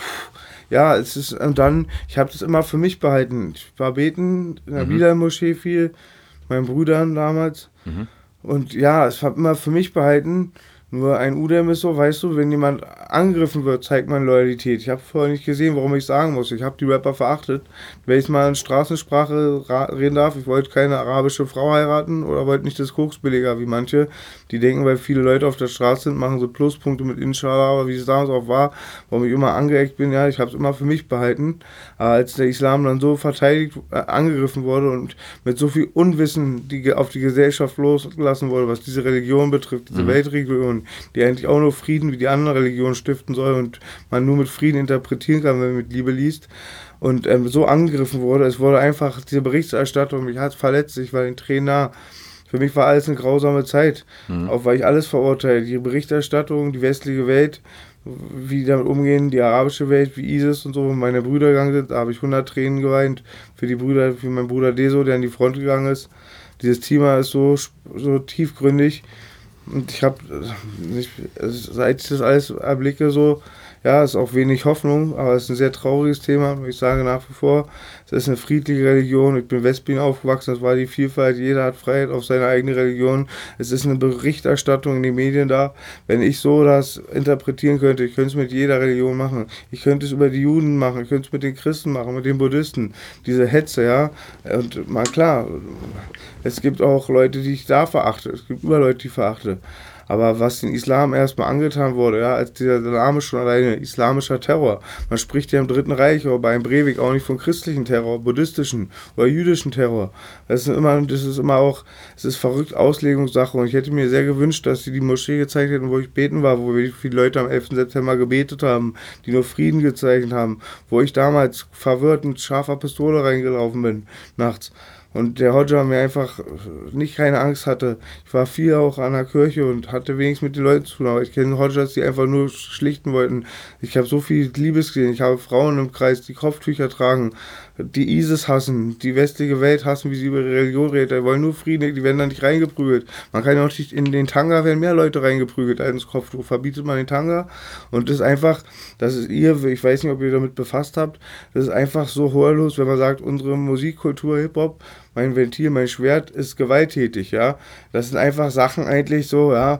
ja, es ist, und dann, ich habe das immer für mich behalten. Ich war beten in der mhm. Bilal-Moschee viel, meinen Brüdern damals. Mhm. Und ja, es habe immer für mich behalten. Nur ein Udem ist so, weißt du, wenn jemand angegriffen wird, zeigt man Loyalität. Ich habe vorher nicht gesehen, warum ich sagen muss. Ich habe die Rapper verachtet. Wenn ich mal in Straßensprache reden darf, ich wollte keine arabische Frau heiraten oder wollte nicht das Koksbilliger wie manche. Die denken, weil viele Leute auf der Straße sind, machen so Pluspunkte mit Inshallah, aber wie es damals auch war, warum ich immer angeeckt bin, ja, ich habe es immer für mich behalten. Aber als der Islam dann so verteidigt, äh, angegriffen wurde und mit so viel Unwissen die auf die Gesellschaft losgelassen wurde, was diese Religion betrifft, diese mhm. Weltreligion, die eigentlich auch nur Frieden wie die anderen Religionen stiften soll und man nur mit Frieden interpretieren kann, wenn man mit Liebe liest. Und ähm, so angegriffen wurde, es wurde einfach, diese Berichterstattung, mich hat verletzt, ich war den Tränen nah. Für mich war alles eine grausame Zeit, mhm. auch weil ich alles verurteile. Die Berichterstattung, die westliche Welt, wie die damit umgehen, die arabische Welt, wie ISIS und so, wo meine Brüder gegangen sind, da habe ich hundert Tränen geweint für die Brüder, für meinen Bruder Deso, der an die Front gegangen ist. Dieses Thema ist so, so tiefgründig. Und ich habe, seit ich das alles erblicke, so, ja, ist auch wenig Hoffnung, aber es ist ein sehr trauriges Thema. Ich sage nach wie vor, es ist eine friedliche Religion. Ich bin in Westberlin aufgewachsen, das war die Vielfalt, jeder hat Freiheit auf seine eigene Religion. Es ist eine Berichterstattung in den Medien da. Wenn ich so das interpretieren könnte, ich könnte es mit jeder Religion machen. Ich könnte es über die Juden machen, ich könnte es mit den Christen machen, mit den Buddhisten. Diese Hetze, ja. Und mal klar, es gibt auch Leute, die ich da verachte. Es gibt immer Leute, die ich verachte. Aber was den Islam erstmal angetan wurde, ja, als dieser Name schon alleine islamischer Terror. Man spricht ja im Dritten Reich oder bei Breivik auch nicht von christlichen Terror, buddhistischen oder jüdischen Terror. Das ist immer, das ist immer auch, es ist verrückt Auslegungssache und ich hätte mir sehr gewünscht, dass sie die Moschee gezeigt hätten, wo ich beten war, wo wir viele Leute am elften September gebetet haben, die nur Frieden gezeichnet haben, wo ich damals verwirrt mit scharfer Pistole reingelaufen bin, nachts. Und der Hodja mir einfach nicht keine Angst hatte. Ich war viel auch an der Kirche und hatte wenigstens mit den Leuten zu tun. Aber ich kenne Hodjas, die einfach nur schlichten wollten. Ich habe so viel Liebes gesehen. Ich habe Frauen im Kreis, die Kopftücher tragen, die ISIS hassen, die westliche Welt hassen, wie sie über ihre Religion redet. Die wollen nur Frieden, die werden da nicht reingeprügelt. Man kann ja auch nicht, in den Tanga werden mehr Leute reingeprügelt als ins Kopftuch. Verbietet man den Tanga. Und das ist einfach, das ist ihr, ich weiß nicht, ob ihr damit befasst habt, das ist einfach so horrorlos, wenn man sagt, unsere Musikkultur, Hip-Hop, mein Ventil, mein Schwert ist gewalttätig, ja. Das sind einfach Sachen eigentlich so, ja.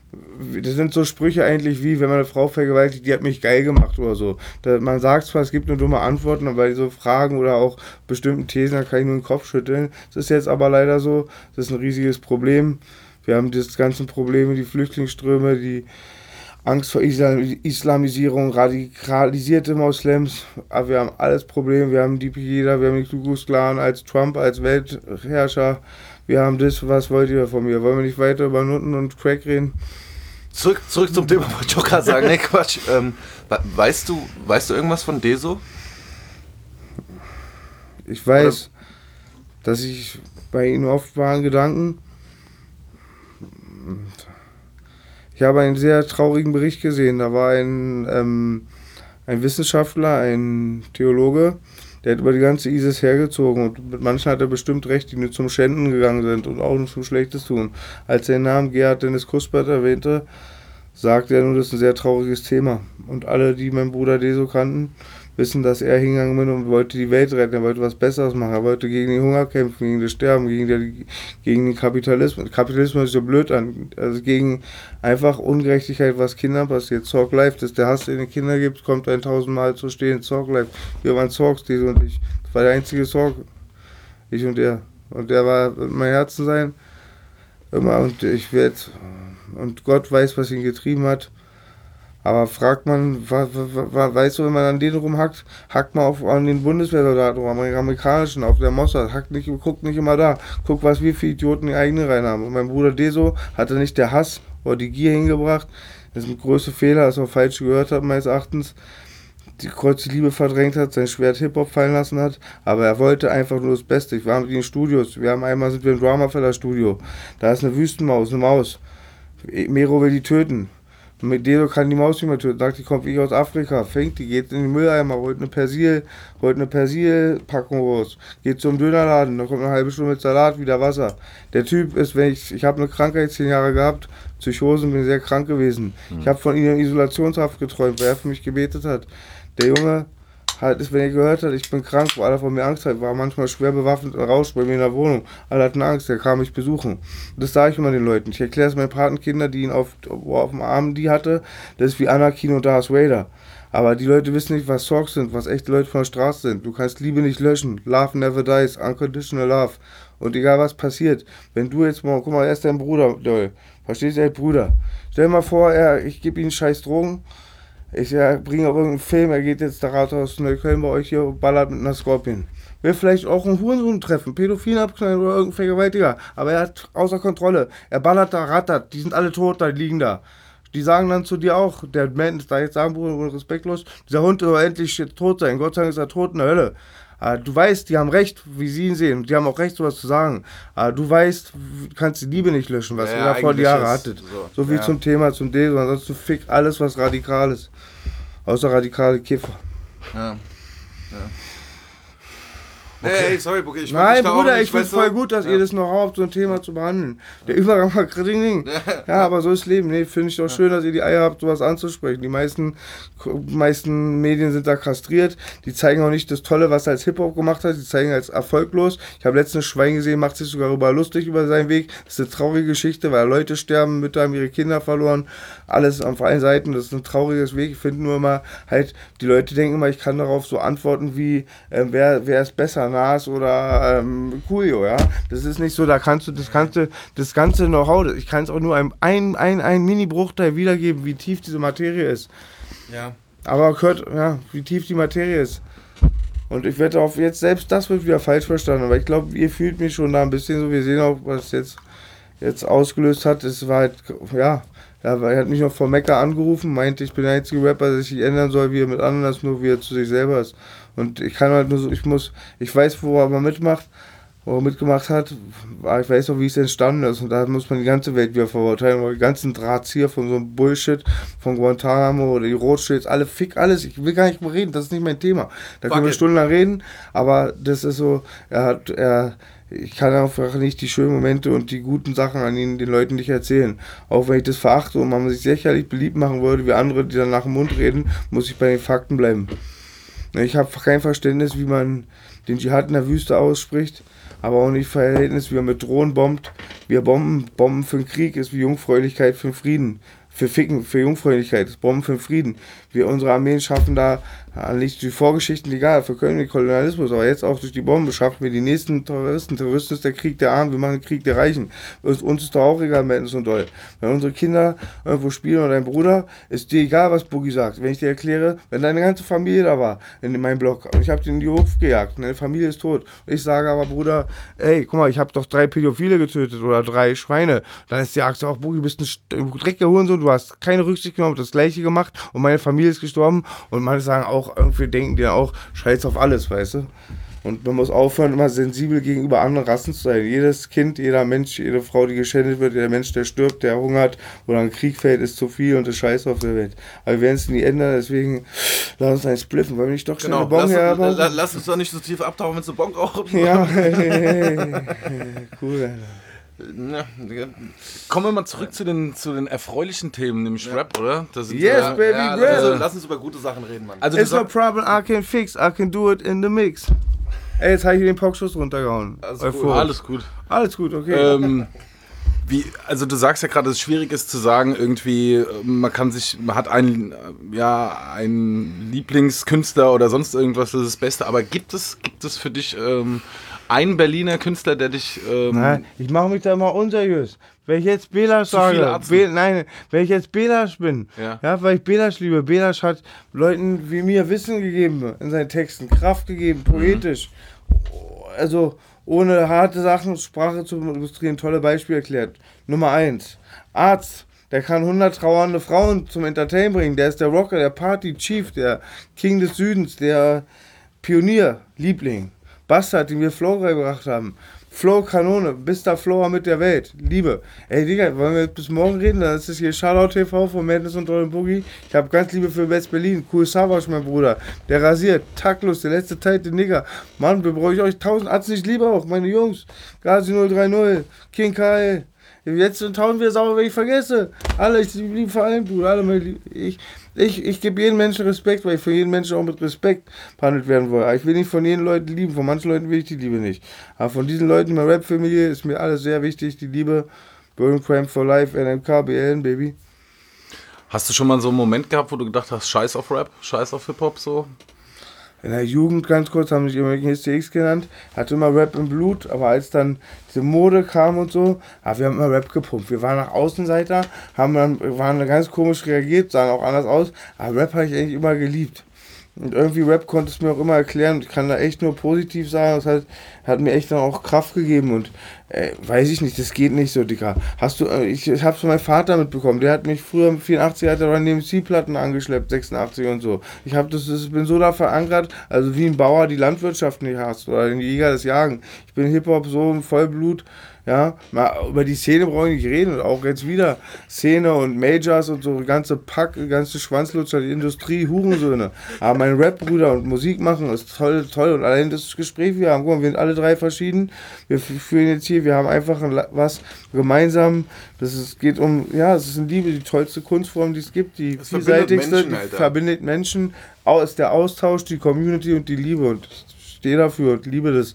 das sind so Sprüche eigentlich wie, wenn man eine Frau vergewaltigt, die hat mich geil gemacht oder so. Da, man sagt zwar, es gibt nur dumme Antworten, aber bei so Fragen oder auch bestimmten Thesen, da kann ich nur den Kopf schütteln. Das ist jetzt aber leider so, das ist ein riesiges Problem. Wir haben das ganze Probleme, die Flüchtlingsströme, die Angst vor Islamisierung, radikalisierte Moslems, aber wir haben alles Probleme. Wir haben die Pegida, wir haben die Ku Klux Klan als Trump, als Weltherrscher. Wir haben das, was wollt ihr von mir? Wollen wir nicht weiter über Nutten und Crack reden? Zurück, zurück zum Thema, wollte ich auch gerade sagen. Nee, Quatsch. Ähm, weißt du, weißt du irgendwas von Deso? Ich weiß, Oder? dass ich bei ihm oft waren Gedanken. Ich habe einen sehr traurigen Bericht gesehen. Da war ein, ähm, ein Wissenschaftler, ein Theologe, der hat über die ganze ISIS hergezogen und mit manchen hat er bestimmt recht, die nur zum Schänden gegangen sind und auch nicht zum Schlechtes tun. Als er den Namen Gerhard Dennis Kuspert erwähnte, sagte er nur, das ist ein sehr trauriges Thema. Und alle, die meinen Bruder Deso kannten, wissen, dass er hingegangen ist und wollte die Welt retten, er wollte was Besseres machen, er wollte gegen den Hunger kämpfen, gegen das Sterben, gegen, der, gegen den Kapitalismus. Kapitalismus ist so blöd an, also gegen einfach Ungerechtigkeit, was Kindern passiert. Zorg Life, dass der Hass, den den Kindern gibt, kommt ein tausendmal zu stehen. Zorg Life, wir waren Zorgs, Deso und ich. Das war der einzige Zorg, ich und er. Und der war mein Herzen sein, immer, und ich werde, und Gott weiß, was ihn getrieben hat. Aber fragt man, weißt du, wenn man an den rumhackt, hackt man auf, an den Bundeswehrsoldaten rum, an den amerikanischen, auf der Mossad, hackt nicht, guckt nicht immer da, guckt, was wir für Idioten die eigene rein haben. Und mein Bruder Deso hatte nicht der Hass oder die Gier hingebracht, das ist ein größter Fehler, dass er falsch gehört hat, meines Erachtens, die kurze Liebe verdrängt hat, sein Schwert Hip-Hop fallen lassen hat, aber er wollte einfach nur das Beste. Ich war mit ihm in Studios, wir haben einmal, sind wir im Dramafeller Studio, da ist eine Wüstenmaus, eine Maus, Mero will die töten. Und mit Deso kann die Maus nicht mehr töten. Sagt, die kommt wie aus Afrika. Fängt die, geht in den Mülleimer, holt eine Persil, holt eine Persil-Packung raus. Geht zum Dönerladen, dann kommt eine halbe Stunde mit Salat, wieder Wasser. Der Typ ist, wenn ich, ich habe eine Krankheit zehn Jahre gehabt, Psychose, bin sehr krank gewesen. Mhm. Ich habe von ihm in Isolationshaft geträumt, weil er für mich gebetet hat. Der Junge hat es, wenn er gehört hat, ich bin krank, wo alle von mir Angst hat, war manchmal schwer bewaffnet raus bei mir in der Wohnung. Alle hatten Angst, der kam mich besuchen. Und das sage ich immer den Leuten. Ich erkläre es meinen Patenkinder, die ihn auf, auf dem Arm die hatte, das ist wie Anakin und Darth Vader. Aber die Leute wissen nicht, was Sorgs sind, was echte Leute von der Straße sind. Du kannst Liebe nicht löschen. Love never dies. Unconditional love. Und egal was passiert, wenn du jetzt mal, guck mal, er ist dein Bruder, Doll. Verstehst du, ey, Bruder? Stell dir mal vor, er, ich gebe ihm scheiß Drogen. Ich ja, bringe auf irgendeinen Film, er geht jetzt da Rathaus Neukölln bei euch hier und ballert mit einer Scorpion. Will vielleicht auch einen Hurensohn treffen, Pädophilen abknallen oder irgendein Vergewaltiger. Aber er hat außer Kontrolle. Er ballert da, rattert, die sind alle tot, da die liegen da. Die sagen dann zu dir auch, der Mensch, da jetzt sagen, Bruder, respektlos, dieser Hund soll endlich tot sein. Gott sei Dank ist er tot in der Hölle. Du weißt, die haben recht, wie sie ihn sehen. Die haben auch recht, sowas zu sagen. Du weißt, du kannst die Liebe nicht löschen, was ja, ihr da vor die Jahre hattet. So, so viel ja. zum Thema, zum Deso. Ansonsten fick alles, was radikal ist. Außer radikale Kiffer. Ja. ja. Okay. Hey, sorry, okay, ich Nein, Bruder, nicht, ich finde es voll gut, dass ja. ihr das noch habt, so ein Thema zu behandeln. Der Übergang war Ding. Ja, aber so ist Leben. Nee, finde ich doch ja. schön, dass ihr die Eier habt, sowas anzusprechen. Die meisten, meisten Medien sind da kastriert. Die zeigen auch nicht das Tolle, was er als Hip-Hop gemacht hat. Die zeigen als erfolglos. Ich habe letztens Schwein gesehen, macht sich sogar darüber lustig über seinen Weg. Das ist eine traurige Geschichte, weil Leute sterben, Mütter haben ihre Kinder verloren. Alles auf allen Seiten. Das ist ein trauriges Weg. Ich finde nur immer halt, die Leute denken immer, ich kann darauf so antworten wie, äh, wer, wer ist besser? Nas oder ähm, Coolio, ja. Das ist nicht so, da kannst du das ganze, das ganze Know-how, ich kann es auch nur ein, ein, ein, ein Mini-Bruchteil wiedergeben, wie tief diese Materie ist. Ja. Aber hört, ja, wie tief die Materie ist. Und ich wette auf jetzt, selbst das wird wieder falsch verstanden, aber ich glaube, ihr fühlt mich schon da ein bisschen so, wir sehen auch, was jetzt, jetzt ausgelöst hat, es war halt, ja, er hat mich noch vor Mekka angerufen, meinte, ich bin der einzige Rapper, der sich nicht ändern soll, wie er mit anderen ist, nur wie er zu sich selber ist. Und ich kann halt nur so, ich muss, ich weiß, wo er mal mitmacht, wo er mitgemacht hat, aber ich weiß auch, wie es entstanden ist. Und da muss man die ganze Welt wieder verurteilen, weil die ganzen Drahtzieher von so einem Bullshit, von Guantanamo oder die Rothschilds, alle fick alles, ich will gar nicht mehr reden, das ist nicht mein Thema. Da Fuck können wir it. stundenlang reden, aber das ist so, er hat, er, ich kann einfach nicht die schönen Momente und die guten Sachen an ihnen den Leuten nicht erzählen. Auch wenn ich das verachte und man sich sicherlich beliebt machen würde, wie andere, die dann nach dem Mund reden, muss ich bei den Fakten bleiben. Ich habe kein Verständnis, wie man den Dschihad in der Wüste ausspricht, aber auch nicht Verhältnis, wie man mit Drohnen bombt, Wir bomben, Bomben für den Krieg ist wie Jungfräulichkeit für den Frieden. Für Ficken, für Jungfräulichkeit, ist Bomben für den Frieden. Wir, unsere Armeen schaffen da, nicht die Vorgeschichten egal, verkörpern den Kolonialismus, aber jetzt auch durch die Bombe schaffen wir die nächsten Terroristen. Terroristen ist der Krieg der Armen, wir machen den Krieg der Reichen. Uns, uns ist doch auch egal, Madness und Doll. Wenn unsere Kinder irgendwo spielen oder dein Bruder, ist dir egal, was Boogie sagt. Wenn ich dir erkläre, wenn deine ganze Familie da war, in meinem Block, und ich habe den in die Luft gejagt, und deine Familie ist tot, und ich sage aber, Bruder, ey, guck mal, ich habe doch drei Pädophile getötet oder drei Schweine, dann ist die Achse auch, Boogie, du bist ein dreckiger Hurensohn, du hast keine Rücksicht genommen, das Gleiche gemacht und meine Familie ist gestorben und manche sagen auch, irgendwie denken die auch, scheiß auf alles, weißt du? Und man muss aufhören, immer sensibel gegenüber anderen Rassen zu sein. Jedes Kind, jeder Mensch, jede Frau, die geschändet wird, jeder Mensch, der stirbt, der hungert oder ein Krieg fällt, ist zu viel und ist scheiße auf der Welt. Aber wir werden es nie ändern, deswegen lass uns einen spliffen, weil wir nicht doch schnell Genau, eine Bon lass, herbauen. la, lass uns doch nicht so tief abtauchen, wenn es eine Bon raucht. Ja, hey, hey, hey. Cool, Alter. Ja, Kommen wir mal zurück zu den, zu den erfreulichen Themen, nämlich ja. Rap, oder? Das sind Yes, so, baby, ja, rap. also, lass uns über gute Sachen reden, Mann. Also It's no problem, I can fix, I can do it in the mix. Ey, jetzt habe ich den Pockschuss runtergehauen. Alles Euphorisch. gut. alles gut. Alles gut, okay. Ähm, wie, also du sagst ja gerade, dass es schwierig ist zu sagen, irgendwie, man kann sich, man hat einen, ja, einen Lieblingskünstler oder sonst irgendwas, das ist das Beste, aber gibt es, gibt es für dich ähm, einen Berliner Künstler, der dich... Ähm, Nein, ich mache mich da mal unseriös. Wenn ich jetzt Belasch sage, Be nein, wenn ich jetzt Belasch bin, ja. ja, weil ich Belasch liebe, Belasch hat Leuten wie mir Wissen gegeben in seinen Texten, Kraft gegeben, poetisch, mhm. also ohne harte Sachen, Sprache zu illustrieren, tolle Beispiele erklärt. Nummer eins, Arzt. Der kann hundert trauernde Frauen zum Entertain bringen. Der ist der Rocker, der Party-Chief, der King des Südens, der Pionier, Liebling. Bastard, den wir Flow gebracht haben. Flow Kanone, Mister Flower mit der Welt. Liebe. Ey, Digga, wollen wir bis morgen reden? Das ist hier Shoutout T V von Madness und Doll und Boogie. Ich hab ganz Liebe für West-Berlin. Cool Savage, mein Bruder. Der rasiert. Taktlos, der letzte Teil, der Nigger. Mann, wir brauchen euch tausend Arzt nicht lieber auch, meine Jungs. Gazi null drei null, King Kai. Jetzt tausend wir sauer, wenn ich vergesse. Alle, ich liebe vor allem, Bruder. Alle, meine Liebe. Ich, ich, ich gebe jedem Menschen Respekt, weil ich für jeden Menschen auch mit Respekt behandelt werden will. Aber ich will nicht von jeden Leuten lieben. Von manchen Leuten will ich die Liebe nicht. Aber von diesen Leuten in meiner Rap-Familie ist mir alles sehr wichtig. Die Liebe. Burn Crime for Life, N M K, B L N, Baby. Hast du schon mal so einen Moment gehabt, wo du gedacht hast, scheiß auf Rap, scheiß auf Hip-Hop so? In der Jugend, ganz kurz, haben sich immer S T X genannt, hatte immer Rap im Blut, aber als dann diese Mode kam und so, ah, wir haben immer Rap gepumpt. Wir waren nach Außenseiter, haben dann, waren dann ganz komisch reagiert, sahen auch anders aus, aber Rap habe ich eigentlich immer geliebt. Und irgendwie Rap konnte es mir auch immer erklären und ich kann da echt nur positiv sagen, das heißt, hat mir echt dann auch Kraft gegeben und äh, weiß ich nicht, das geht nicht so, Digga. Hast du, äh, ich, ich hab's von meinem Vater mitbekommen, der hat mich früher mit vierundachtzig hat er Run D M C-Platten angeschleppt, sechsundachtzig und so. Ich hab das, das, bin so da verankert, also wie ein Bauer die Landwirtschaft nicht hasst oder ein Jäger das Jagen. Ich bin Hip-Hop so im Vollblut. Ja, mal über die Szene brauche ich nicht reden und auch jetzt wieder Szene und Majors und so, ganze Pack, ganze Schwanzlutscher, die Industrie, Hurensöhne. Aber mein Rap-Bruder und Musik machen ist toll, toll und allein das Gespräch wir haben, guck mal, wir sind alle drei verschieden, wir führen jetzt hier, wir haben einfach ein, was gemeinsam, das ist, geht um, ja, es ist eine Liebe, die tollste Kunstform, die es gibt, die das vielseitigste, Menschen, die Alter. verbindet Menschen, ist der Austausch, die Community und die Liebe und ich stehe dafür und liebe das.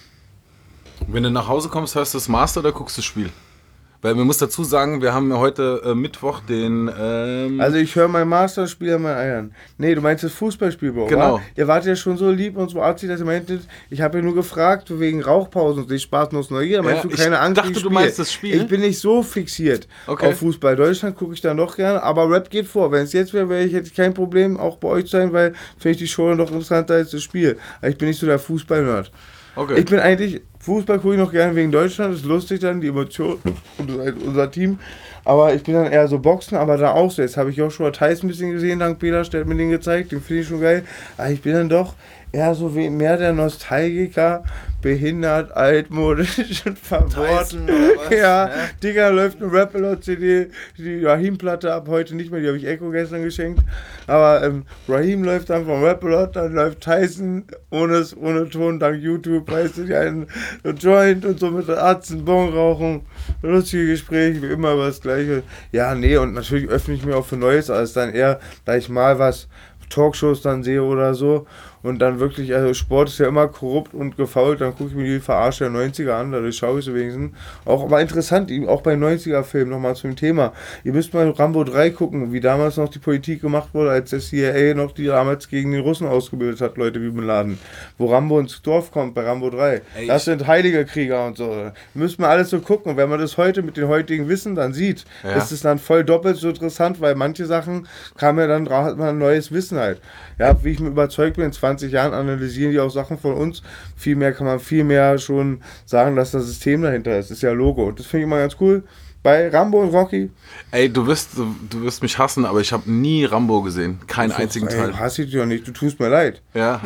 Wenn du nach Hause kommst, hörst du das Master oder guckst du das Spiel? Weil man muss dazu sagen, wir haben ja heute äh, Mittwoch den... Ähm also ich höre mein Master, spiele an meinen Eiern. Nee, du meinst das Fußballspiel, Bro, genau. Oder? Ihr wart ja schon so lieb und so artig, dass ihr meintet, ich habe ja nur gefragt, wegen Rauchpausen und nicht Spaß nur Neugier. Meinst ja, du keine ich Angst? dachte, du meinst das Spiel. Ich bin nicht so fixiert okay. auf Fußball. Deutschland gucke ich da noch gerne, aber Rap geht vor. Wenn es jetzt wäre, wäre ich hätte ich kein Problem, auch bei euch zu sein, weil finde ich die Show noch interessanter als das Spiel. Aber ich bin nicht so der Fußball-Nerd. Okay. Ich bin eigentlich, Fußball gucke ich noch gerne wegen Deutschland, das ist lustig dann, die Emotionen und unser Team. Aber ich bin dann eher so Boxen, aber da auch so. Jetzt habe ich Joshua Theis ein bisschen gesehen, dank Peter, der hat mir den gezeigt, den finde ich schon geil. Aber ich bin dann doch eher so wie mehr der Nostalgiker, behindert, altmodisch und verbohrt. Ja, ja, Digga, läuft eine Rap-C D, die Raheem-Platte ab heute nicht mehr, die habe ich Echo gestern geschenkt. Aber ähm, Raheem läuft dann vom Rap-Lot, dann läuft Tyson ohne, ohne Ton, dank YouTube, weißt du, die einen Joint und so mit der Arzt einen Bon rauchen. Lustige Gespräche, wie immer über das Gleiche. Ja, nee, und natürlich öffne ich mir auch für Neues, als dann eher, da ich mal was Talkshows dann sehe oder so. Und dann wirklich, also Sport ist ja immer korrupt und gefault, dann gucke ich mir die Verarsche der neunziger an, dadurch schaue ich sie wenigstens. Auch aber interessant, auch bei neunziger-Filmen nochmal zum Thema. Ihr müsst mal Rambo drei gucken, wie damals noch die Politik gemacht wurde, als der C I A noch die damals gegen den Russen ausgebildet hat, Leute wie Bin Laden. Wo Rambo ins Dorf kommt bei Rambo drei. Ey, das sind heilige Krieger und so. Müsst man alles so gucken. Und wenn man das heute mit dem heutigen Wissen dann sieht, ja. ist es dann voll doppelt so interessant, weil manche Sachen kamen ja dann, hat man ein neues Wissen halt. Ja, wie ich mir überzeugt bin, in zwanzig Jahren analysieren die auch Sachen von uns. Viel mehr kann man viel mehr schon sagen, dass das System dahinter ist. Das ist ja Logo. Und das finde ich immer ganz cool. Bei Rambo und Rocky. Ey, du wirst, du, du wirst mich hassen, aber ich habe nie Rambo gesehen. Keinen so, einzigen ey, Teil. Hasse ich dich doch nicht, du tust mir leid. Ja.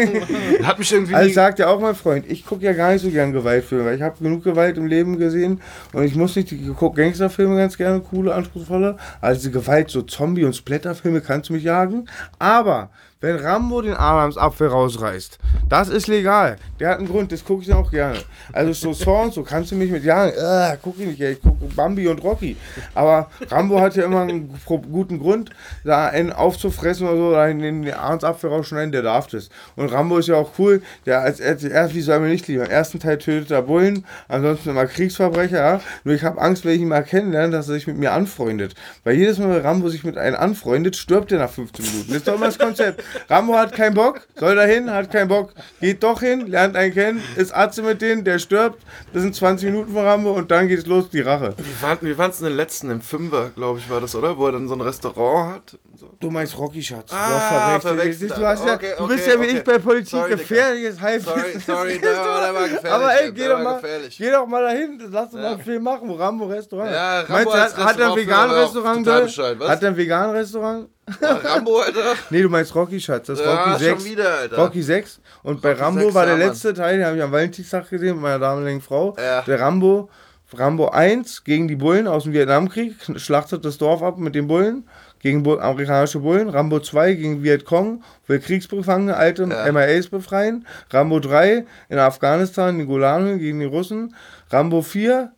Hat mich irgendwie. Also sagt ja auch mein Freund, ich gucke ja gar nicht so gern Gewaltfilme, weil ich habe genug Gewalt im Leben gesehen und ich muss nicht, ich gucke Gangsterfilme ganz gerne, coole, anspruchsvolle. Also die Gewalt, so Zombie- und Splatterfilme kannst du mich jagen. Aber wenn Rambo den Adamsapfel rausreißt, das ist legal. Der hat einen Grund, das gucke ich auch gerne. Also so Saw und so kannst du mich mit jagen. Äh, guck ich nicht, ich gucke Bambi und Rocky. Aber Rambo hat ja immer einen guten Grund, da einen aufzufressen oder so, oder den Adamsapfel rausschneiden, der darf das. Und Rambo ist ja auch cool, der als erst, wie soll man nicht lieben, im ersten Teil tötet er Bullen, ansonsten immer Kriegsverbrecher, ja. Nur ich habe Angst, wenn ich ihn mal kennenlerne, dass er sich mit mir anfreundet. Weil jedes Mal, wenn Rambo sich mit einem anfreundet, stirbt er nach fünfzehn Minuten. Das ist doch immer das Konzept. Rambo hat keinen Bock, soll da hin, hat keinen Bock, geht doch hin, lernt einen kennen, ist Atze mit denen, der stirbt, das sind zwanzig Minuten von Rambo und dann geht es los, die Rache. Wie waren es denn den letzten, im Fünfer, glaube ich, war das, oder? Wo er dann so ein Restaurant hat. So. Du meinst Rocky, Schatz. Ah, du, verwechselt. du, hast ja, okay, du bist okay, ja wie okay. ich bei Politik Sorry, gefährliches Halbwissen. Sorry, sorry, der war, der war gefährlich. Aber ey, geh, der doch war mal, gefährlich. geh doch mal dahin, lass uns Ja. mal einen Film machen, wo Rambo Restaurant. Ja, Rambo Meinst du, als hat, hat er ein veganes Restaurant da? Bescheid, was? Hat er ein veganes Restaurant? Rambo, Alter? Nee, du meinst Rocky, Schatz. Das ist Ja, Rocky sechs. schon wieder, Alter. Rocky sechs. Und bei Rocky Rambo sechs, war der ja, letzte Teil, den habe ich am Valentinstag gesehen mit meiner damaligen Frau. Ja. Der Rambo, Rambo eins gegen die Bullen aus dem Vietnamkrieg, schlachtet das Dorf ab mit den Bullen, gegen Bu- amerikanische Bullen. Rambo zwei gegen Vietcong, will Kriegsgefangene, alte Ja. M I As befreien. Rambo drei in Afghanistan, in Golanhöhen gegen die Russen. Rambo vier,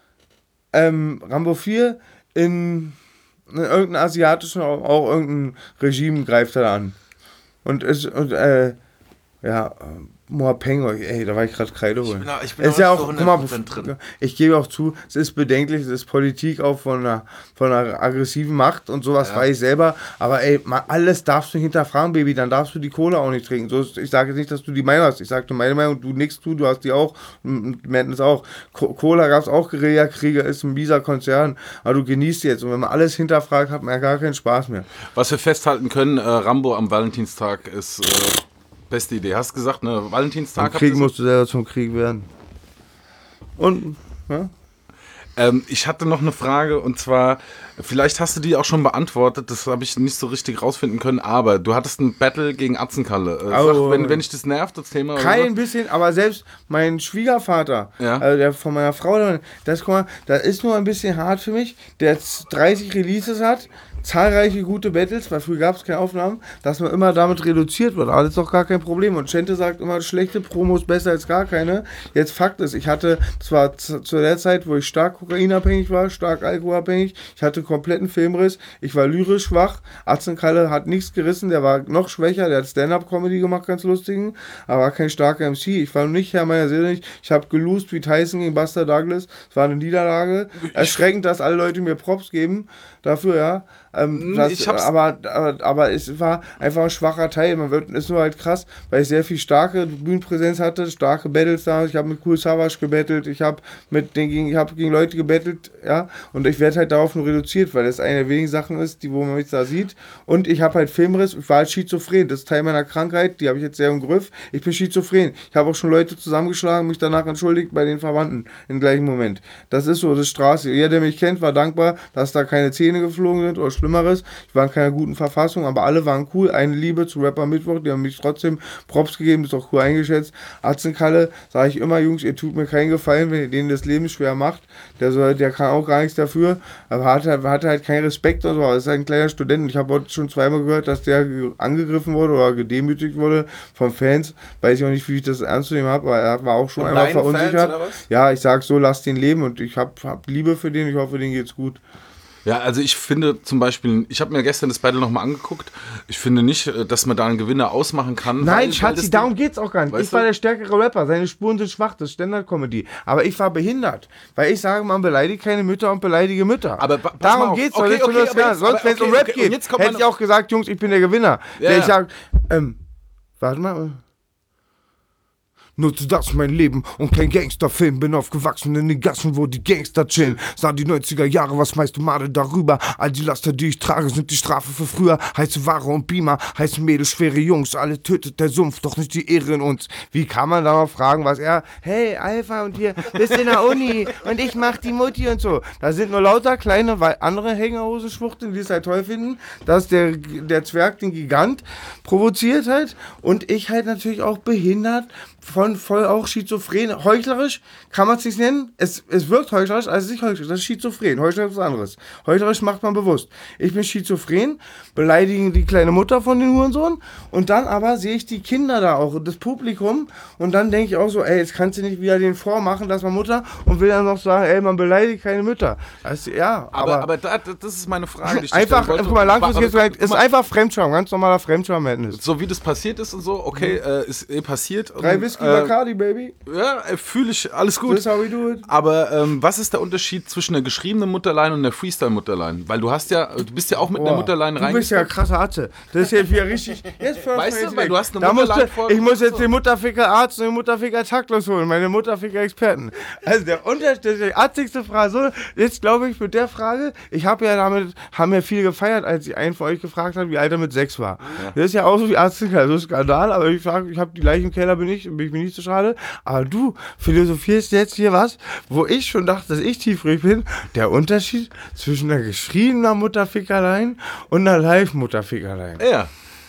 ähm, Rambo vier in, in irgendeinem asiatischen, auch, auch irgendein Regime greift er an. Und es, und, äh, ja, Moapeng, ey, da war ich gerade Kreide holen. Ich bin, auch- ich bin ist ja auch, zu guck mal, hundert Prozent drin. ich gebe auch zu, es ist bedenklich, es ist Politik auch von einer, von einer aggressiven Macht und sowas, Ja. weiß ich selber, aber ey, mal alles darfst du hinterfragen, Baby, dann darfst du die Cola auch nicht trinken. So ist, ich sage jetzt nicht, dass du die Meinung hast, ich sage nur meine Meinung, du nix tu, du hast die auch, und Madness auch. Co- Cola gab es auch, Guerilla-Krieger, ist ein mieser Konzern, aber du genießt jetzt und wenn man alles hinterfragt, hat man ja gar keinen Spaß mehr. Was wir festhalten können, äh, Rambo am Valentinstag ist äh, beste Idee. Hast gesagt, ne? Valentinstag. Im Krieg habt ihr- musst du selber zum Krieg werden. Und, ja? Ähm, ich hatte noch eine Frage und zwar, vielleicht hast du die auch schon beantwortet, das habe ich nicht so richtig rausfinden können, aber du hattest ein Battle gegen Atzenkalle. Äh, sag, Oh. wenn, wenn dich das nervt, das Thema. oder Kein so. bisschen, aber selbst mein Schwiegervater, Ja. also der von meiner Frau, das, guck mal, das ist nur ein bisschen hart für mich, der jetzt dreißig Releases hat, zahlreiche gute Battles, weil früher gab es keine Aufnahmen, dass man immer damit reduziert wird. Aber das ist doch gar kein Problem. Und Chente sagt immer, schlechte Promos besser als gar keine. Jetzt Fakt ist, ich hatte, das war zu, zu der Zeit, wo ich stark kokainabhängig war, stark alkoholabhängig, ich hatte kompletten Filmriss, ich war lyrisch schwach, Atzenkalle hat nichts gerissen, der war noch schwächer, der hat Stand-Up-Comedy gemacht, ganz lustigen, aber war kein starker M C. Ich war nicht Herr meiner Seele nicht. Ich habe gelost wie Tyson gegen Buster Douglas. Es war eine Niederlage. Erschreckend, dass alle Leute mir Props geben dafür, ja. Ähm, das, Ich hab's- aber, aber, aber es war einfach ein schwacher Teil. Man wird, ist nur halt krass, weil ich sehr viel starke Bühnenpräsenz hatte, starke Battles da. Ich habe mit Cool Savage gebettelt, ich habe mit den gegen, ich habe gegen Leute gebettelt, ja. Und ich werde halt darauf nur reduziert, weil das eine der wenigen Sachen ist, die wo man mich da sieht. Und ich habe halt Filmriss. Ich war halt schizophren. Das ist Teil meiner Krankheit. Die habe ich jetzt sehr im Griff. Ich bin schizophren. Ich habe auch schon Leute zusammengeschlagen, mich danach entschuldigt bei den Verwandten im gleichen Moment. Das ist so, das ist Straße. Jeder, der mich kennt, war dankbar, dass da keine Zähne geflogen sind oder Schlimmeres. Ich war in keiner guten Verfassung, aber alle waren cool. Eine Liebe zu Rapper Mittwoch, die haben mich trotzdem Props gegeben, ist auch cool eingeschätzt. Atzenkalle, sage ich immer, Jungs, ihr tut mir keinen Gefallen, wenn ihr denen das Leben schwer macht. Der, soll, der kann auch gar nichts dafür, aber hat, hat, hat halt keinen Respekt und so. Aber ist halt ein kleiner Student. Ich habe heute schon zweimal gehört, dass der ge- angegriffen wurde oder gedemütigt wurde von Fans. Weiß ich auch nicht, wie ich das ernst zu nehmen habe, aber er war auch schon Von einmal deinen Fans, verunsichert. oder was? Ja, ich sag so, lass den leben und ich habe hab Liebe für den, ich hoffe, denen geht's gut. Ja, also ich finde zum Beispiel, ich habe mir gestern das Battle nochmal angeguckt, ich finde nicht, dass man da einen Gewinner ausmachen kann. Nein, weil, Schatzi, weil darum geht's auch gar nicht. Weißt Ich war du? der stärkere Rapper, seine Spuren sind schwach, das ist Standard-Comedy. Aber ich war behindert, weil ich sage, man beleidigt keine Mütter und beleidige Mütter. Aber pa- pass mal darum auf. geht's, Okay, doch, okay, das aber ja. jetzt- Sonst, aber wenn es um okay, Rap okay, und geht, jetzt kommt hätte meine- ich auch gesagt, Jungs, ich bin der Gewinner. Ja, der ja. ich sag, ähm, warte mal. Nutze das mein Leben und kein Gangsterfilm. Bin aufgewachsen in den Gassen, wo die Gangster chillen. Sah die neunziger Jahre, was meinst du Made darüber? All die Laster, die ich trage, sind die Strafe für früher. Heiße Ware und Beamer, heiße Mädels, schwere Jungs. Alle tötet der Sumpf, doch nicht die Ehre in uns. Wie kann man da noch fragen, was er... Hey, Alpha und hier, bist in der Uni und ich mach die Mutti und so. Da sind nur lauter kleine, weil andere Hängerhose-Schwuchteln, die es halt toll finden, dass der, der Zwerg den Gigant provoziert hat. Und ich halt natürlich auch behindert, von voll auch schizophren. Heuchlerisch kann man es nicht nennen. Es, es wirkt heuchlerisch, also es ist nicht heuchlerisch. Das ist schizophren. Heuchlerisch ist was anderes. Heuchlerisch macht man bewusst. Ich bin schizophren, beleidigen die kleine Mutter von den Hurensohn und dann aber sehe ich die Kinder da auch und das Publikum und dann denke ich auch so, ey, jetzt kannst du nicht wieder den vormachen, dass man Mutter und will dann noch sagen, ey, man beleidigt keine Mütter. Also, ja, Aber, aber, aber da, das ist meine Frage. Die ich einfach, stellen wollte. guck mal, langfristig ist, Aber- halt, guck ist mal, einfach Fremdscham, ganz normaler Fremdscham-Madness. so wie das passiert ist und so, okay, äh, ist eh passiert. Drei und, Whisky äh, Bacardi, Baby. Ja, fühle ich, alles gut. This is how we do it. Aber ähm, was ist der Unterschied zwischen einer geschriebenen Mutterline und einer Freestyle-Mutterline? Weil du hast ja, du bist ja auch mit einer Boah, Mutterline du bist ja rein. krasser Atze. Das ist jetzt wieder richtig. Jetzt Weißt du, weil du hast eine da musst Mutterline du, vor- Ich muss jetzt so. den Mutterficker-Arzt und den Mutterficker-Taktlos holen, meine Mutterficker-Experten. Also der Unterschied, die atzigste Frage, so, jetzt glaube ich mit der Frage, ich habe ja damit, haben ja viel gefeiert, als ich einen von euch gefragt habe, wie alt er mit sechs war. Ja. Das ist ja auch so wie Arztlicher, so ein Skandal, aber ich sage, ich habe die Leichen im Keller, bin ich, bin ich mir nicht so schade. Aber du philosophierst jetzt hier was, wo ich schon dachte, dass ich tiefrück bin. Der Unterschied zwischen einer geschriebener Mutterfickerlein und einer Live-Mutterfickerlein. Ja.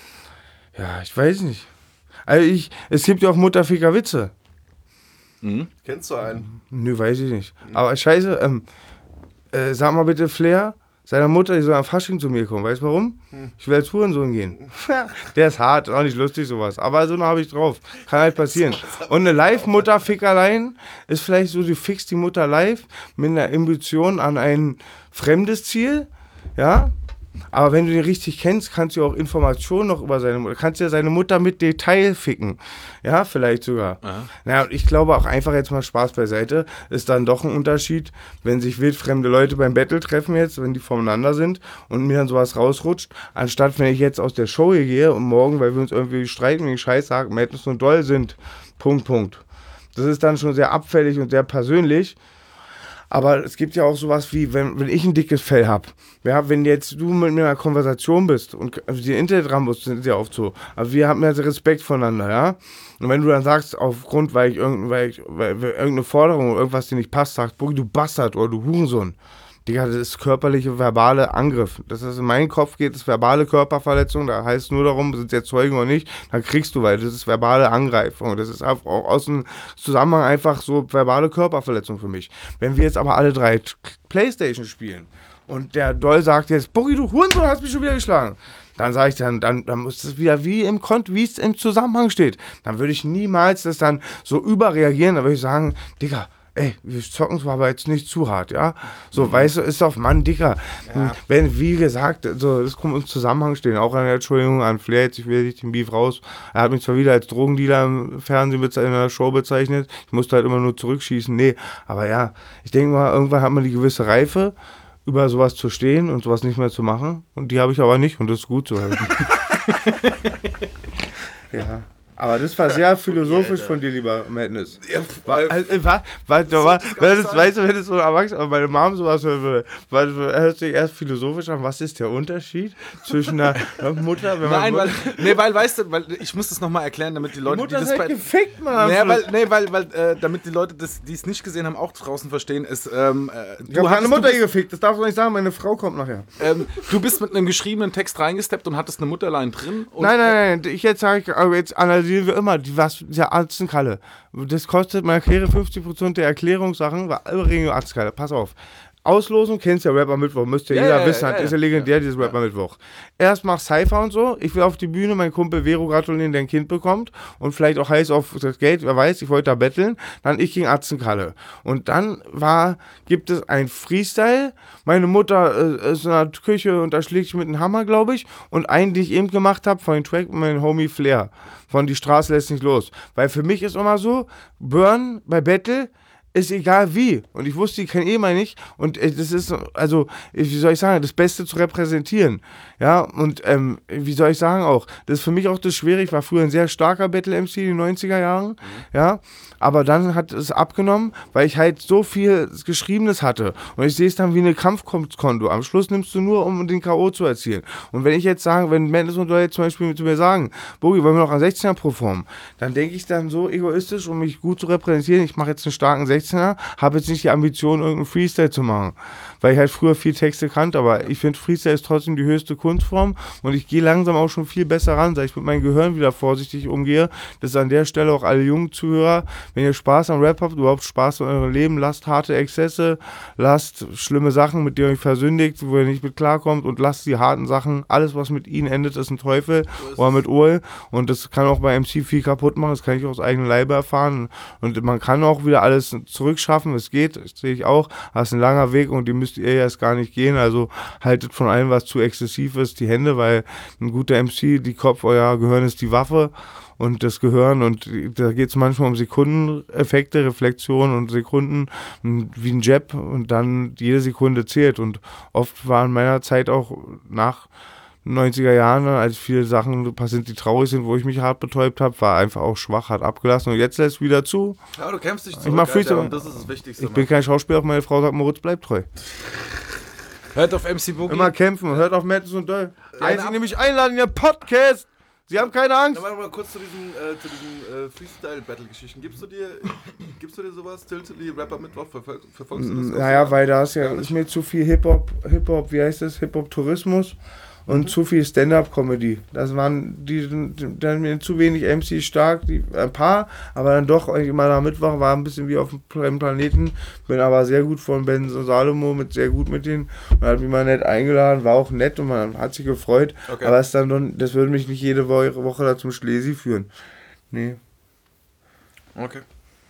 Ja, ich weiß nicht. Also ich, es gibt ja auch Mutterficker-Witze. Kennst du einen? Nö, weiß ich nicht. Aber scheiße, ähm, äh, sag mal bitte Flair, seiner Mutter, die soll am Fasching zu mir kommen. Weißt du warum? Ich will als Hurensohn gehen. Der ist hart, auch nicht lustig sowas. Aber so eine habe ich drauf. Kann halt passieren. Und eine Live-Mutter-Fickerlein ist vielleicht so, du fickst die Mutter live mit einer Ambition an ein fremdes Ziel. Ja? Aber wenn du den richtig kennst, kannst du auch Informationen noch über seine Mutter, kannst ja seine Mutter mit Detail ficken. Ja, vielleicht sogar. Aha. Naja, und ich glaube auch einfach jetzt mal Spaß beiseite, ist dann doch ein Unterschied, wenn sich wildfremde Leute beim Battle treffen jetzt, wenn die voneinander sind und mir dann sowas rausrutscht, anstatt wenn ich jetzt aus der Show hier gehe und morgen, weil wir uns irgendwie streiten wegen Scheiß sagen, Madness und Doll sind, Punkt, Punkt. Das ist dann schon sehr abfällig und sehr persönlich. Aber es gibt ja auch sowas wie, wenn, wenn ich ein dickes Fell habe, ja, wenn jetzt du mit mir in einer Konversation bist und also die Internet-Rambos sind ja oft so, aber wir haben ja Respekt voneinander, ja. Und wenn du dann sagst, aufgrund, weil ich, irgend, weil ich weil, weil irgendeine Forderung oder irgendwas dir nicht passt, sagst, Boogie, du Bastard oder du Hurensohn. Digga, das ist körperliche, verbale Angriff. Das ist in meinen Kopf geht, das ist verbale Körperverletzung, da heißt es nur darum, sind es jetzt Zeugen oder nicht, dann kriegst du, weil das ist verbale Angreifung. Das ist auch aus dem Zusammenhang einfach so verbale Körperverletzung für mich. Wenn wir jetzt aber alle drei Playstation spielen und der Doll sagt jetzt, Boogie, du Hurensohn, hast mich schon wieder geschlagen. Dann sage ich dann, dann, dann muss das wieder wie im Kont, wie es im Zusammenhang steht. Dann würde ich niemals das dann so überreagieren, dann würde ich sagen, Digga, ey, wir zocken zwar aber jetzt nicht zu hart, ja? So, mhm. Weißt du, ist doch, Mann, Dicker. Ja. Wenn, wie gesagt, so, das kommt im Zusammenhang stehen. Auch an der Entschuldigung an Flair, jetzt, ich will nicht den Beef raus. Er hat mich zwar wieder als Drogendealer im Fernsehen in der Show bezeichnet. Ich musste halt immer nur zurückschießen. Nee, aber ja, ich denke mal, irgendwann hat man die gewisse Reife, über sowas zu stehen und sowas nicht mehr zu machen. Und die habe ich aber nicht und das ist gut so. Halt. Ja. Aber das war sehr philosophisch von dir, lieber Madness. Ja, weil, also, war, war, war, war, das ist, weißt du, wenn es so erwachsen, aber meine Mom sowas hören würde, weil er hört sich erst philosophisch an, was ist der Unterschied zwischen einer Mutter, wenn man Nein, Mutter, weil, nee, weil, weißt du, weil ich muss das nochmal erklären, damit die Leute, die Mutter die ist das halt bei, gefickt, Mann. nee, weil, nee, weil, weil äh, damit die Leute, das, die es nicht gesehen haben, auch draußen verstehen, ist, ähm, äh, ich habe meine hattest- Mutter du bist, hier gefickt, das darfst du nicht sagen, meine Frau kommt nachher. ähm, du bist mit einem geschriebenen Text reingesteppt und hattest eine Mutterlein drin. Und Nein, nein, nein, ich jetzt sage ich, aber jetzt analysieren wir immer, die, was, der Arztenkalle. Das kostet meine Erkläre fünfzig Prozent der Erklärungssachen, war übrigens Arztenkalle, pass auf. Auslosung, kennst ja Rapper Mittwoch, müsste ja, Ja, jeder ja, wissen, ja, hat, ja, ist ja legendär, ja. dieses Rapper Mittwoch. Erst mach Cypher und so, ich will auf die Bühne, mein Kumpel Vero gratulieren, der ein Kind bekommt und vielleicht auch heiß auf das Geld, wer weiß, ich wollte da betteln, dann ich gegen Atzenkalle. Und dann war, gibt es ein Freestyle, meine Mutter äh, ist in der Küche und da schlägt ich mit einem Hammer, glaube ich, und einen, den ich eben gemacht habe, von den Track mit meinem Homie Flair, von Die Straße lässt nicht los. Weil für mich ist immer so, Burn bei Battle, ist egal wie. Und ich wusste, die kennen eh mal nicht. Und äh, das ist, also, wie soll ich sagen, das Beste zu repräsentieren. Ja, und ähm, wie soll ich sagen auch, das ist für mich auch das Schwere. Ich war früher ein sehr starker Battle-M C in den neunziger Jahren. Mhm. Ja, aber dann hat es abgenommen, weil ich halt so viel Geschriebenes hatte. Und ich sehe es dann wie eine Kampfkonto. Am Schluss nimmst du nur, um den K O zu erzielen. Und wenn ich jetzt sage, wenn Mendes und Leute zum Beispiel zu mir sagen, Bogi, wollen wir noch an sechzehner performen, dann denke ich dann so egoistisch, um mich gut zu repräsentieren, ich mache jetzt einen starken sechzehner, habe jetzt nicht die Ambition, irgendeinen Freestyle zu machen. Weil ich halt früher viel Texte kannte, aber ich finde, Freestyle ist trotzdem die höchste Kunstform und ich gehe langsam auch schon viel besser ran, seit ich mit meinem Gehirn wieder vorsichtig umgehe. Das ist an der Stelle auch alle jungen Zuhörer, wenn ihr Spaß am Rap habt, überhaupt Spaß an eurem Leben, lasst harte Exzesse, lasst schlimme Sachen, mit denen ihr euch versündigt, wo ihr nicht mit klarkommt und lasst die harten Sachen, alles was mit ihnen endet, ist ein Teufel so oder mit Ohl und das kann auch bei M C viel kaputt machen, das kann ich aus eigenem Leibe erfahren und man kann auch wieder alles zurückschaffen, es geht, das sehe ich auch, das ist ein langer Weg und die müsst ihr erst gar nicht gehen, also haltet von allem, was zu exzessiv ist, die Hände, weil ein guter M C, die Kopf, euer Gehirn ist die Waffe und das Gehirn und da geht es manchmal um Sekundeneffekte, Reflexion und Sekunden wie ein Jab und dann jede Sekunde zählt und oft war in meiner Zeit auch nach neunziger Jahren, als viele Sachen passiert, die traurig sind, wo ich mich hart betäubt habe, war einfach auch schwach, hat abgelassen und jetzt lässt es wieder zu. Ja, du kämpfst dich zurück, ich mach Freestyle, und das ist das Wichtigste. Ich bin kein Schauspieler, meine Frau sagt, Moritz, bleib treu. Hört auf M C Boogie. Immer kämpfen, hört auf Madness und Döll. Einzig nämlich einladen in ihr Podcast. Sie haben keine Angst. Na, warte mal kurz zu diesen, äh, zu diesen äh, Freestyle-Battle-Geschichten. Gibst du dir, gibst du dir sowas? Tiltily Rapper Mittwoch? Verfol- verfolgst du das? Naja, weil da ist ja ist mir zu viel Hip-Hop, Hip-Hop, wie heißt das? Hip-Hop-Tourismus und mhm. zu viel Stand-Up-Comedy. Das waren die, dann mir zu wenig M Cs stark, die, ein paar, aber dann doch immer am Mittwoch war ein bisschen wie auf dem Planeten. Bin aber sehr gut von Ben Salomo, mit sehr gut mit denen. Man hat mich mal nett eingeladen, war auch nett und man hat sich gefreut. Okay. Aber es dann doch, das würde mich nicht jede Woche, Woche da zum Schlesi führen. Nee. Okay.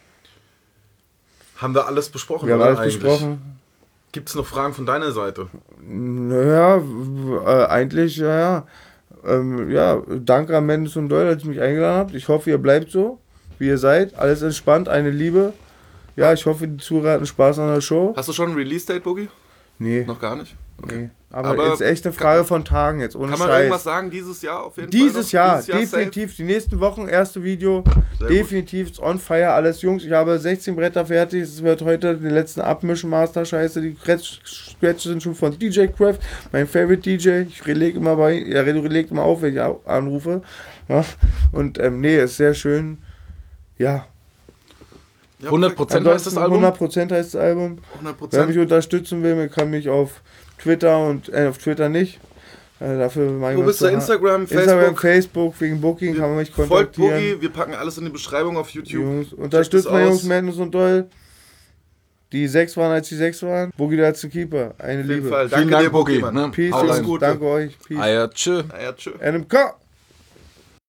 Haben wir alles besprochen? Wir haben alles eigentlich? besprochen. Gibt es noch Fragen von deiner Seite? Naja, äh, eigentlich, ja, ja. Ähm, ja, danke an Mendes und Doyle, dass ihr mich eingeladen habt. Ich hoffe, ihr bleibt so, wie ihr seid. Alles entspannt, eine Liebe. Ja, ich hoffe, die Zuhörer hatten Spaß an der Show. Hast du schon ein Release-Date, Boogie? Nee. Noch gar nicht? Okay. Nee. Aber, Aber jetzt echt eine Frage kann, von Tagen jetzt, ohne Scheiß. Kann man Scheiß. irgendwas sagen, dieses Jahr auf jeden dieses Fall? Jahr, dieses Jahr, definitiv. safe. Die nächsten Wochen, erste Video, Sehr definitiv gut. On fire, alles Jungs. Ich habe sechzehn Bretter fertig. Es wird heute den letzten Abmischen-Master-Scheiße. Die Scratches sind schon von D J Craft, mein Favorite D J. Ich relege immer bei, er relegt immer auf, wenn ich anrufe. Ja. Und ähm, nee, ist sehr schön. Ja. hundert Prozent heißt das Album? hundert Prozent heißt das Album. hundert Prozent. Wer mich unterstützen will, man kann mich auf Twitter und äh, auf Twitter nicht. Äh, dafür mache ich Wo bist du? Instagram, Facebook? Instagram, Facebook, wegen Booking kann man mich kontaktieren. Folgt Boogie, wir packen alles in die Beschreibung auf YouTube. Jungs, unterstützt mal Jungs, Madness und Doyle. Die sechs waren, als die sechs waren. Boogie, der letzte Keeper. Eine Liebe. Danke dir, Boogie. Peace, alles gut. Danke euch. Peace. Aya, tschö. Aya, tschö. N M K.